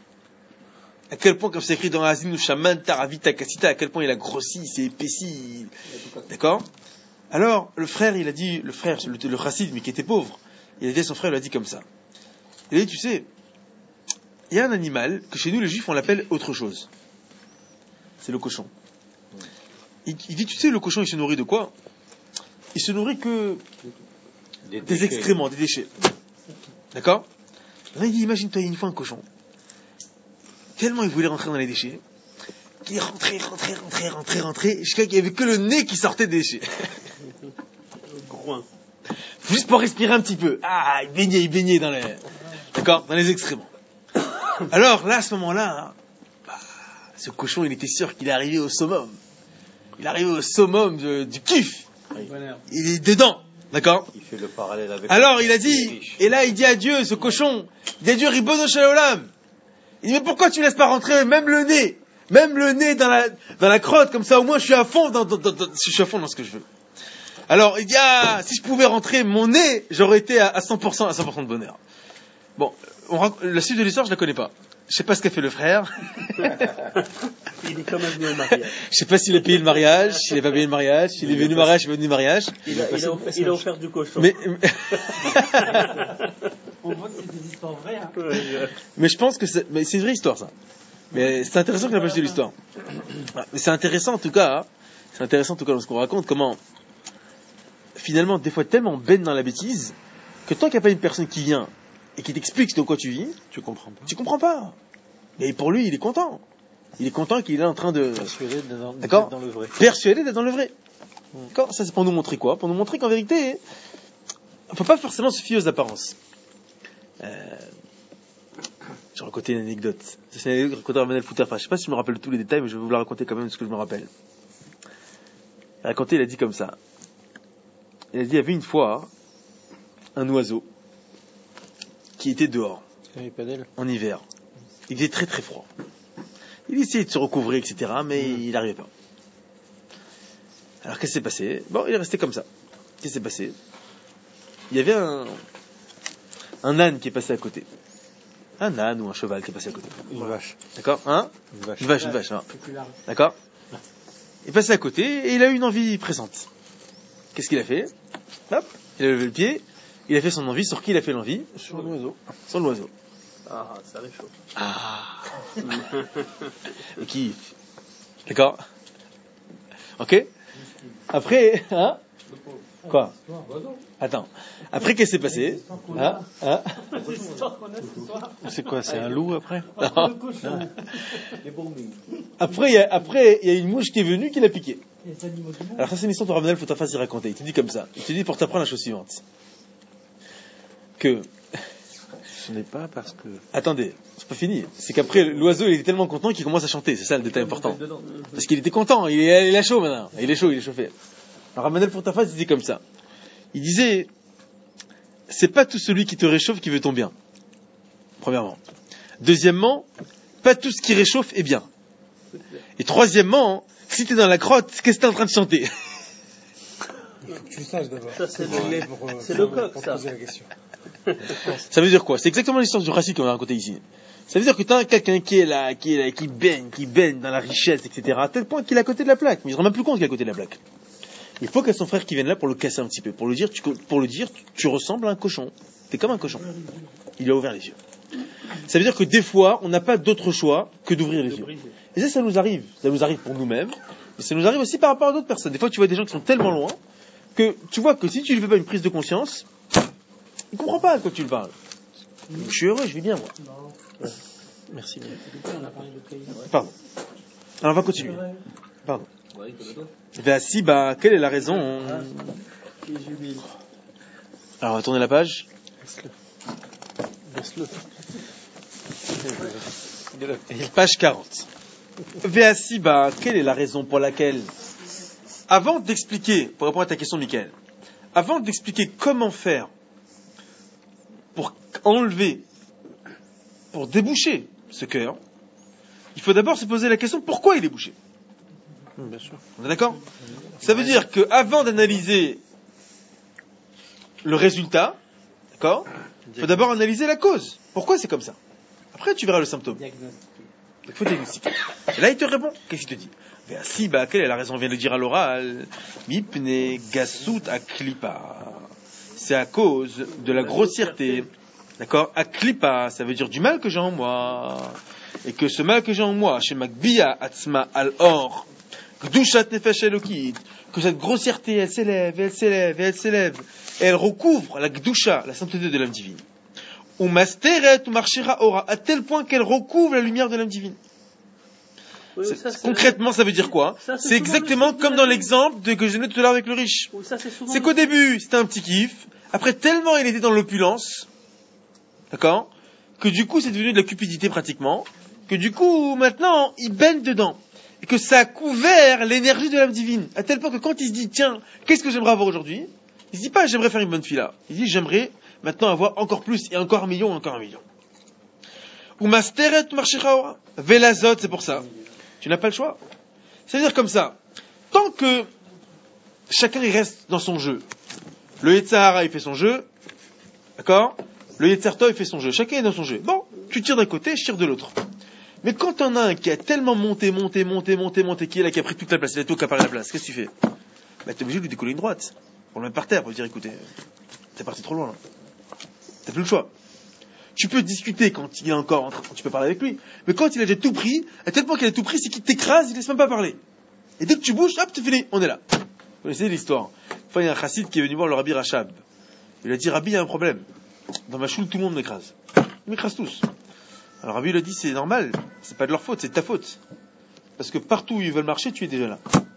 à quel point, comme c'est écrit dans Azinu Shaman Taravita Kasita, à quel point il a grossi, il s'est épaissi, d'accord. Alors, le frère, il a dit, le frère, le, le chassid, mais qui était pauvre, il a dit à son frère, il a dit comme ça. Il a dit, tu sais, il y a un animal que chez nous, les juifs, on l'appelle autre chose. C'est le cochon. Il, il dit, tu sais, le cochon, il se nourrit de quoi? Il se nourrit que des, des excréments, des déchets. D'accord? Là, il dit, imagine-toi, une fois un cochon. Tellement il voulait rentrer dans les déchets, qu'il rentrait, rentrait, rentrait, rentrait, rentrait, jusqu'à qu'il n'y avait que le nez qui sortait des déchets. Juste pour respirer un petit peu. Ah, il baignait, il baignait dans les, d'accord, dans les excréments. Alors là, à ce moment-là, bah, ce cochon, il était sûr qu'il est arrivé au summum. Il est arrivé au summum de, du kiff. Il est dedans, d'accord. Il fait le parallèle avec. Alors il a dit, et là il dit à Dieu, ce cochon, il dit à Dieu, Ribono Shel Olam. Il dit, mais pourquoi tu laisses pas rentrer même le nez, même le nez dans la dans la crotte, comme ça au moins je suis à fond dans, dans, dans, dans je suis à fond dans ce que je veux. Alors il dit, ah, si je pouvais rentrer mon nez, j'aurais été à, à cent pour cent à cent pour cent de bonheur. Bon, on rac- la suite de l'histoire, je la connais pas. Je sais pas ce qu'a fait le frère. Il est quand même venu au mariage. Je sais pas s'il a payé le mariage, s'il a pas payé le mariage, s'il est venu au mariage, s'il est venu au mariage. Il a, il a, offert, il a offert du cochon. Mais, On voit que c'est des histoires vraies. Hein. mais je pense que c'est, mais c'est une vraie histoire, ça. Mais c'est intéressant qu'on n'a pas acheté l'histoire. Mais c'est intéressant, en tout cas, hein. C'est intéressant, en tout cas, dans ce qu'on raconte, comment, finalement, des fois, tellement on baigne dans la bêtise, que tant qu'il n'y a pas une personne qui vient et qui t'explique de quoi tu vis, Tu comprends pas. tu comprends pas. Mais pour lui, il est content. Il est content qu'il est en train de, Persuadé d'être dans, D'accord. d'être dans le vrai. persuadé d'être dans le vrai. D'accord. Ça, c'est pour nous montrer quoi? Pour nous montrer qu'en vérité, on peut pas forcément se fier aux apparences. Euh, je vais raconter une anecdote. C'est une anecdote racontée par Manel Fouter. Enfin, je sais pas si je me rappelle tous les détails, mais je vais vous la raconter quand même de ce que je me rappelle. Il a raconté, il a dit comme ça. Il a dit, il y avait une fois un oiseau qui était dehors, Il n'y avait pas d'aile. en hiver. Il faisait très très froid. Il essayait de se recouvrir, et cetera, mais il n'arrivait pas. Alors, qu'est-ce qui s'est passé? Bon, il est resté comme ça. Qu'est-ce qui s'est passé? Il y avait un, un âne qui est passé à côté. Un âne ou un cheval qui est passé à côté. Une vache. D'accord? Hein? Une vache. Une vache, une vache. hein. C'est plus large. D'accord? Il est passé à côté et il a eu une envie pressante. Qu'est-ce qu'il a fait? Hop, il a levé le pied, il a fait son envie. Sur qui il a fait l'envie? Sur l'oiseau. Sur l'oiseau. Ah, ça réchauffe. Ah. Et qui? D'accord? Ok? Après, hein? Quoi? Attends. Après, qu'est-ce qui s'est passé? Hein? Hein? C'est quoi? C'est un loup après? Non. Après, il y a, après, il y a une mouche qui est venue qui l'a piqué. Les animaux du monde. Alors ça, c'est une histoire de Ravenel, faut t'en faire raconter. Il te dit comme ça. Il te dit pour t'apprendre la chose suivante. Que, Ce n'est pas parce que. attendez, c'est pas fini. C'est qu'après, l'oiseau, il était tellement content qu'il commence à chanter. C'est ça le détail important. Parce qu'il était content. Il est, il est chaud maintenant. Il est chaud, il est chauffé. Alors Ravenel, pour ta face, il dit comme ça. Il disait, c'est pas tout celui qui te réchauffe qui veut ton bien. Premièrement. Deuxièmement, pas tout ce qui réchauffe est bien. Et troisièmement, si t'es dans la crotte, qu'est-ce que t'es en train de chanter? Il faut que tu le saches d'abord. Ça, c'est le- Pour, euh, c'est pour- le coq, pour ça. poser la question. Ça veut dire quoi? C'est exactement l'histoire du Jurassique qu'on a raconté ici. Ça veut dire que t'as quelqu'un qui est là, qui est là, qui baigne, qui baigne dans la richesse, et cetera, à tel point qu'il est à côté de la plaque. Mais il se rend même plus compte qu'il est à côté de la plaque. Il faut qu'il y ait son frère qui vienne là pour le casser un petit peu, pour le dire, tu, pour le dire, tu, tu ressembles à un cochon. T'es comme un cochon. Il a ouvert les yeux. Ça veut dire que des fois, on n'a pas d'autre choix que d'ouvrir les yeux. Et ça, ça nous arrive. Ça nous arrive pour nous-mêmes, mais ça nous arrive aussi par rapport à d'autres personnes. Des fois, tu vois des gens qui sont tellement loin que tu vois que si tu lui fais pas une prise de conscience, il comprend pas de quoi tu le parles. Je suis heureux, je vis bien, moi. Merci. On a parlé de pays. Pardon. Alors, on va continuer. Pardon. Ben, si, bah, quelle est la raison? Qui jubile. Alors, on va tourner la page. Laisse-le. Page quarante. Véassi, bah, quelle est la raison pour laquelle, avant d'expliquer, pour répondre à ta question, Mickaël, avant d'expliquer comment faire pour enlever, pour déboucher ce cœur, il faut d'abord se poser la question pourquoi il est bouché. Bien sûr. On est d'accord? Ça veut dire qu'avant d'analyser le résultat, d'accord, il faut d'abord analyser la cause. Pourquoi c'est comme ça? Après, tu verras le symptôme. Il faut diagnostiquer. Et là, il te répond. Qu'est-ce qu'il te dit? Ben, si, bah, quelle est la raison? On vient de le dire à l'oral. Mipne gasut aklipa. C'est à cause de la grossièreté. D'accord? Aklipa, ça veut dire du mal que j'ai en moi. Et que ce mal que j'ai en moi, chez Makbiya Atzma al-Or, Gdushat Nefesh Elokit, que cette grossièreté, elle s'élève, elle s'élève, elle s'élève, et elle recouvre la Gdusha, la sainteté de l'âme divine. Ou Masteret ou Marchera Ora, à tel point qu'elle recouvre la lumière de l'âme divine. Oui, C'est- ça, c'est- concrètement, ça veut dire quoi? Ça, c'est C'est souvent exactement le truc comme de dans la- l'exemple de, que je donnais tout à l'heure avec le riche. Oui, ça, c'est souvent C'est le- qu'au début, c'était un petit kiff. Après, tellement il était dans l'opulence, d'accord, que du coup, c'est devenu de la cupidité pratiquement, que du coup, maintenant, il baigne dedans. Et que ça a couvert l'énergie de l'âme divine. À tel point que quand il se dit, tiens, qu'est-ce que j'aimerais avoir aujourd'hui? Il se dit pas, j'aimerais faire une bonne fila. Il dit, j'aimerais maintenant avoir encore plus, et encore un million, et encore un million. Ou masteret marchechaora. Velazot, c'est pour ça. Tu n'as pas le choix. C'est-à-dire comme ça. Tant que chacun il reste dans son jeu. Le Yetzirah, il fait son jeu. D'accord? Le Yetzer Tov, il fait son jeu. Chacun est dans son jeu. Bon, tu tires d'un côté, je tire de l'autre. Mais quand t'en as un qui a tellement monté, monté, monté, monté, monté, qui est là, qui a pris toute la place, il a tout accaparé la place, qu'est-ce que tu fais? Bah, t'es obligé de lui décoller une droite. Pour le mettre par terre, pour lui dire, écoutez, t'es parti trop loin, là. T'as plus le choix. Tu peux discuter quand il est encore en train, tu peux parler avec lui. Mais quand il a déjà tout pris, à tel point qu'il a tout pris, c'est qu'il t'écrase, il laisse même pas parler. Et dès que tu bouges, hop, c'est fini, on est là. Vous connaissez l'histoire. Une fois, il y a un chassid qui est venu voir le Rabbi Rachab. Il lui a dit, Rabbi, il y a un problème. Dans ma choule, tout le monde m'écrase. Ils m'écrasent tous. Alors Rabbi lui a dit, c'est normal, c'est pas de leur faute, c'est de ta faute. Parce que partout où ils veulent marcher, tu es déjà là.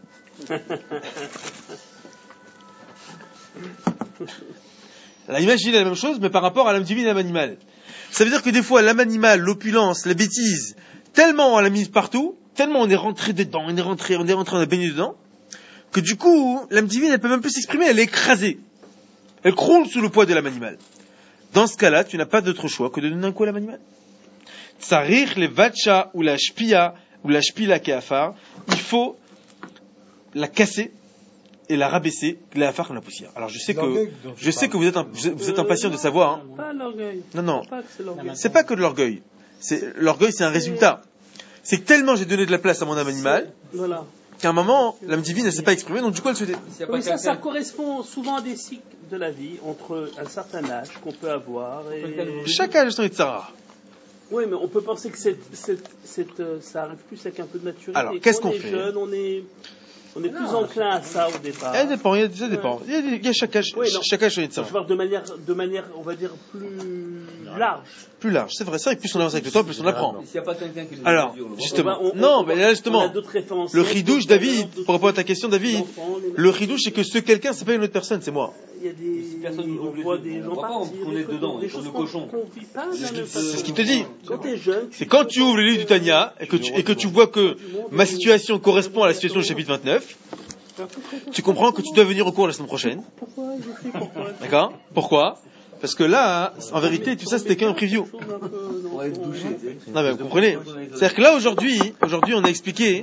Là, imaginez la même chose, mais par rapport à l'âme divine et à l'âme animale. Ça veut dire que des fois, l'âme animale, l'opulence, la bêtise, tellement on l'a mise partout, tellement on est rentré dedans, on est rentré, on est rentré, on a baigné dedans, que du coup, l'âme divine, elle peut même plus s'exprimer, elle est écrasée. Elle croule sous le poids de l'âme animale. Dans ce cas-là, tu n'as pas d'autre choix que de donner un coup à l'âme animale. Tsarir le vacha ou la shpia ou la shpila keafar, il faut la casser et la rabaisser, la faire comme la poussière. Alors je sais que je sais que vous êtes un, vous êtes impatient de savoir. Hein. Pas l'orgueil. Non non, Pas que c'est l'orgueil. c'est pas que de l'orgueil. C'est l'orgueil, c'est un résultat. C'est que tellement j'ai donné de la place à mon âme animale, Voilà. qu'à un moment l'âme divine ne s'est pas exprimée, donc du coup elle se dé... Oui, ça, ça correspond souvent à des cycles de la vie entre un certain âge qu'on peut avoir et. Chaque âge son Yitzhara. Oui, mais on peut penser que cette, cette, cette, euh, ça arrive plus avec un peu de maturité. Alors, qu'est-ce Quand qu'on on est fait jeune, on est, on est plus enclin à ça au départ. Ça dépend, il y a, ça dépend. Il y a, il y a chaque âge, Ouais, non. chaque âge son Je Yitzhara. parle de manière, de manière, on va dire, plus large. Plus large, c'est vrai, c'est vrai que plus on avance avec le temps, plus on apprend. S'il n'y a pas quelqu'un qui nous Alors, dit, on le voit. justement, On va- on- non, on mais va- là on justement, a d'autres références. le chidouche, David, D'autres- pour répondre à ta question, David, enfants, les- le chidouche, c'est que ce quelqu'un, c'est pas une autre personne, c'est moi. Il y a des, personne nous on oblige. voit des On gens voit pas, partir, on des est trucs, dedans, des on choses est qu'on cochon. qu'on vit pas de la même C'est façon. ce qu'il te dit. Quand t'es jeune, C'est quand tu ouvres le livre du Tanya, et que tu, et que tu vois que ma situation correspond à la situation du chapitre vingt-neuf, tu comprends que tu dois venir au cours la semaine prochaine. Pourquoi il écrit pourquoi D'accord? Pourquoi? Parce que là, en vérité, tout ça, c'était qu'un preview. On va être douché. Non, mais vous comprenez? C'est-à-dire que là, aujourd'hui, aujourd'hui, on a expliqué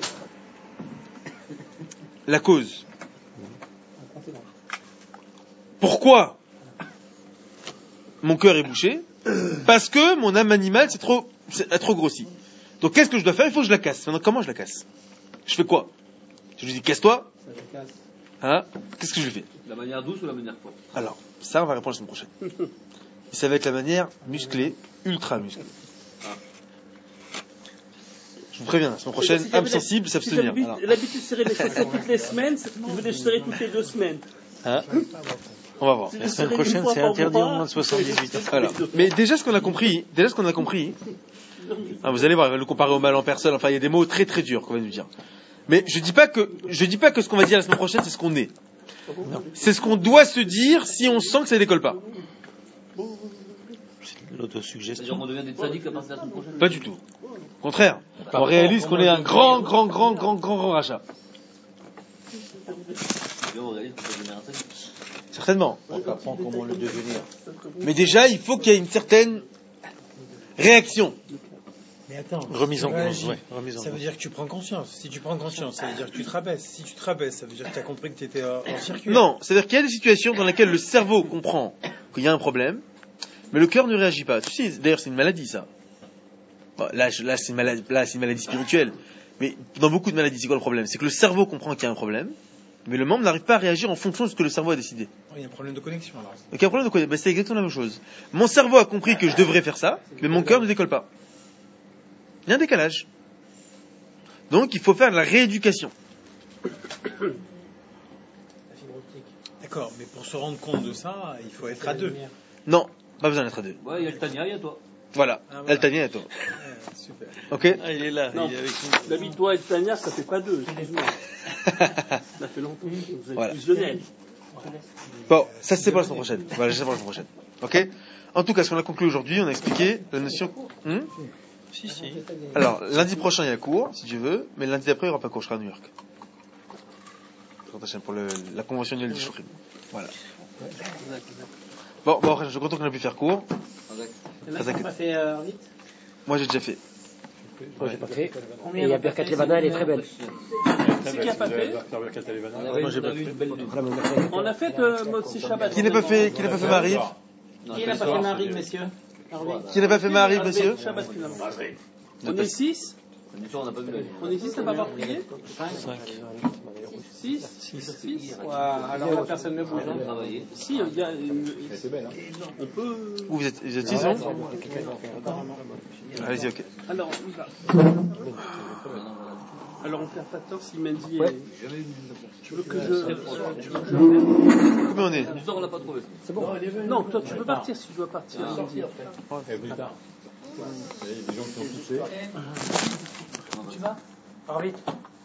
la cause. Pourquoi mon cœur est bouché? Parce que mon âme animale, c'est trop, c'est, a trop grossi. Donc, qu'est-ce que je dois faire? Il faut que je la casse. Maintenant, comment je la casse? Je fais quoi? Je lui dis, casse-toi. Hein? Qu'est-ce que je lui fais? La manière douce ou la manière forte? Alors, ça, on va répondre la semaine prochaine. Et ça va être la manière musclée, ultra musclée. Je vous préviens, la semaine prochaine, âme sensible, s'abstenir. Si Alors, l'habitude serait de chaussettes toutes les semaines, je veux les serrer toutes les deux semaines. hein? On va voir. Si La je semaine serais prochaine, une fois c'est par interdit mois, au moins de soixante-dix-huit ans. Voilà. Mais déjà, ce qu'on a compris, déjà, ce qu'on a compris, hein, vous allez voir, il va le comparer au mal en personne, enfin, il y a des mots très très durs qu'on va nous dire. Mais je dis pas que, je dis pas que ce qu'on va dire la semaine prochaine, c'est ce qu'on est. C'est ce qu'on doit se dire si on sent que ça décolle pas. C'est-à-dire L'autosuggestion. qu'on devient des tzadiks à partir de la semaine prochaine? Pas du tout. Au contraire. On réalise qu'on est un grand, grand, grand, grand, grand, grand rachat. Et on réalise qu'on peut devenir un tzadik. Certainement. On apprend comment le devenir. Mais déjà, il faut qu'il y ait une certaine réaction. Mais attends, Remise en tu cause, réagis. ouais, remise en Ça veut cause. dire que tu prends conscience. Si tu prends conscience, ça veut dire que tu te rabaisses. Si tu te rabaisses, ça veut dire que tu as compris que tu étais en circuit. Non, c'est-à-dire qu'il y a des situations dans lesquelles le cerveau comprend qu'il y a un problème, mais le cœur ne réagit pas. Tu sais, d'ailleurs, c'est une maladie, ça. Bon, là, je- là, c'est une maladie, là, c'est une maladie spirituelle. Mais dans beaucoup de maladies, c'est quoi le problème? C'est que le cerveau comprend qu'il y a un problème, mais le membre n'arrive pas à réagir en fonction de ce que le cerveau a décidé. Il y a un problème de connexion alors. Donc il y a un problème de quoi? Ben, c'est exactement la même chose. Mon cerveau a compris que je devrais faire ça, mais mon cœur ne décolle pas. Il y a un décalage. Donc il faut faire de la rééducation. D'accord, mais pour se rendre compte de ça, il faut être à deux. Non, pas besoin d'être à deux. Ouais, il y a le Tania, il y a toi. Voilà, Ah, voilà. Altania et toi. Ouais, super. Ok? Ah, il est là, Non. il est avec nous. David, toi et Tania, ça fait pas deux, excuse-moi. Ça fait longtemps. Vous êtes Voilà. fusionnels. Bon, ça c'est pour la semaine prochaine. Voilà, c'est pour la semaine prochaine. Ok? En tout cas, ce qu'on a conclu aujourd'hui, on a expliqué la notion. Hmm? Si, si. Alors, lundi prochain, il y a cours, si tu veux, mais lundi d'après, il n'y aura pas cours, je serai à New York. Pour le, la convention annuelle du Shouchim. Voilà. Bon, bon, je suis content qu'on ait pu faire cours. Très On a fait euh, vite. Moi, j'ai déjà fait. Moi, j'ai pas fait. Et il y a Birkat Levana, elle est très belle. C'est qui a pas fait? On avait, Moi, j'ai on pas avait fait. une belle vue. Vraiment, on a fait. On a fait euh, Motsi Shabbat. Qui n'a pas fait, qui n'a pas fait Maariv? Qui n'a pas fait Marie, messieurs? Qui n'a pas fait Marie, monsieur? Shabbat finalement. On est six. On n'a pas vu la vie. On est six à pas avoir prié. Six. Six. Alors là, personne ne bouge. Si, il y a une... On peut... Vous êtes, vous êtes six, non? Allez-y, ok. Alors, on va. Alors, on perd pas de temps si Mendy est... Tu veux que je... Tu veux que je... Combien on est? Du temps, on l'a pas trouvé. C'est bon. Non, toi, tu peux partir si tu dois partir. Mendy. plus tard. Il y a des gens qui sont poussés. Tu vas? Alors vite.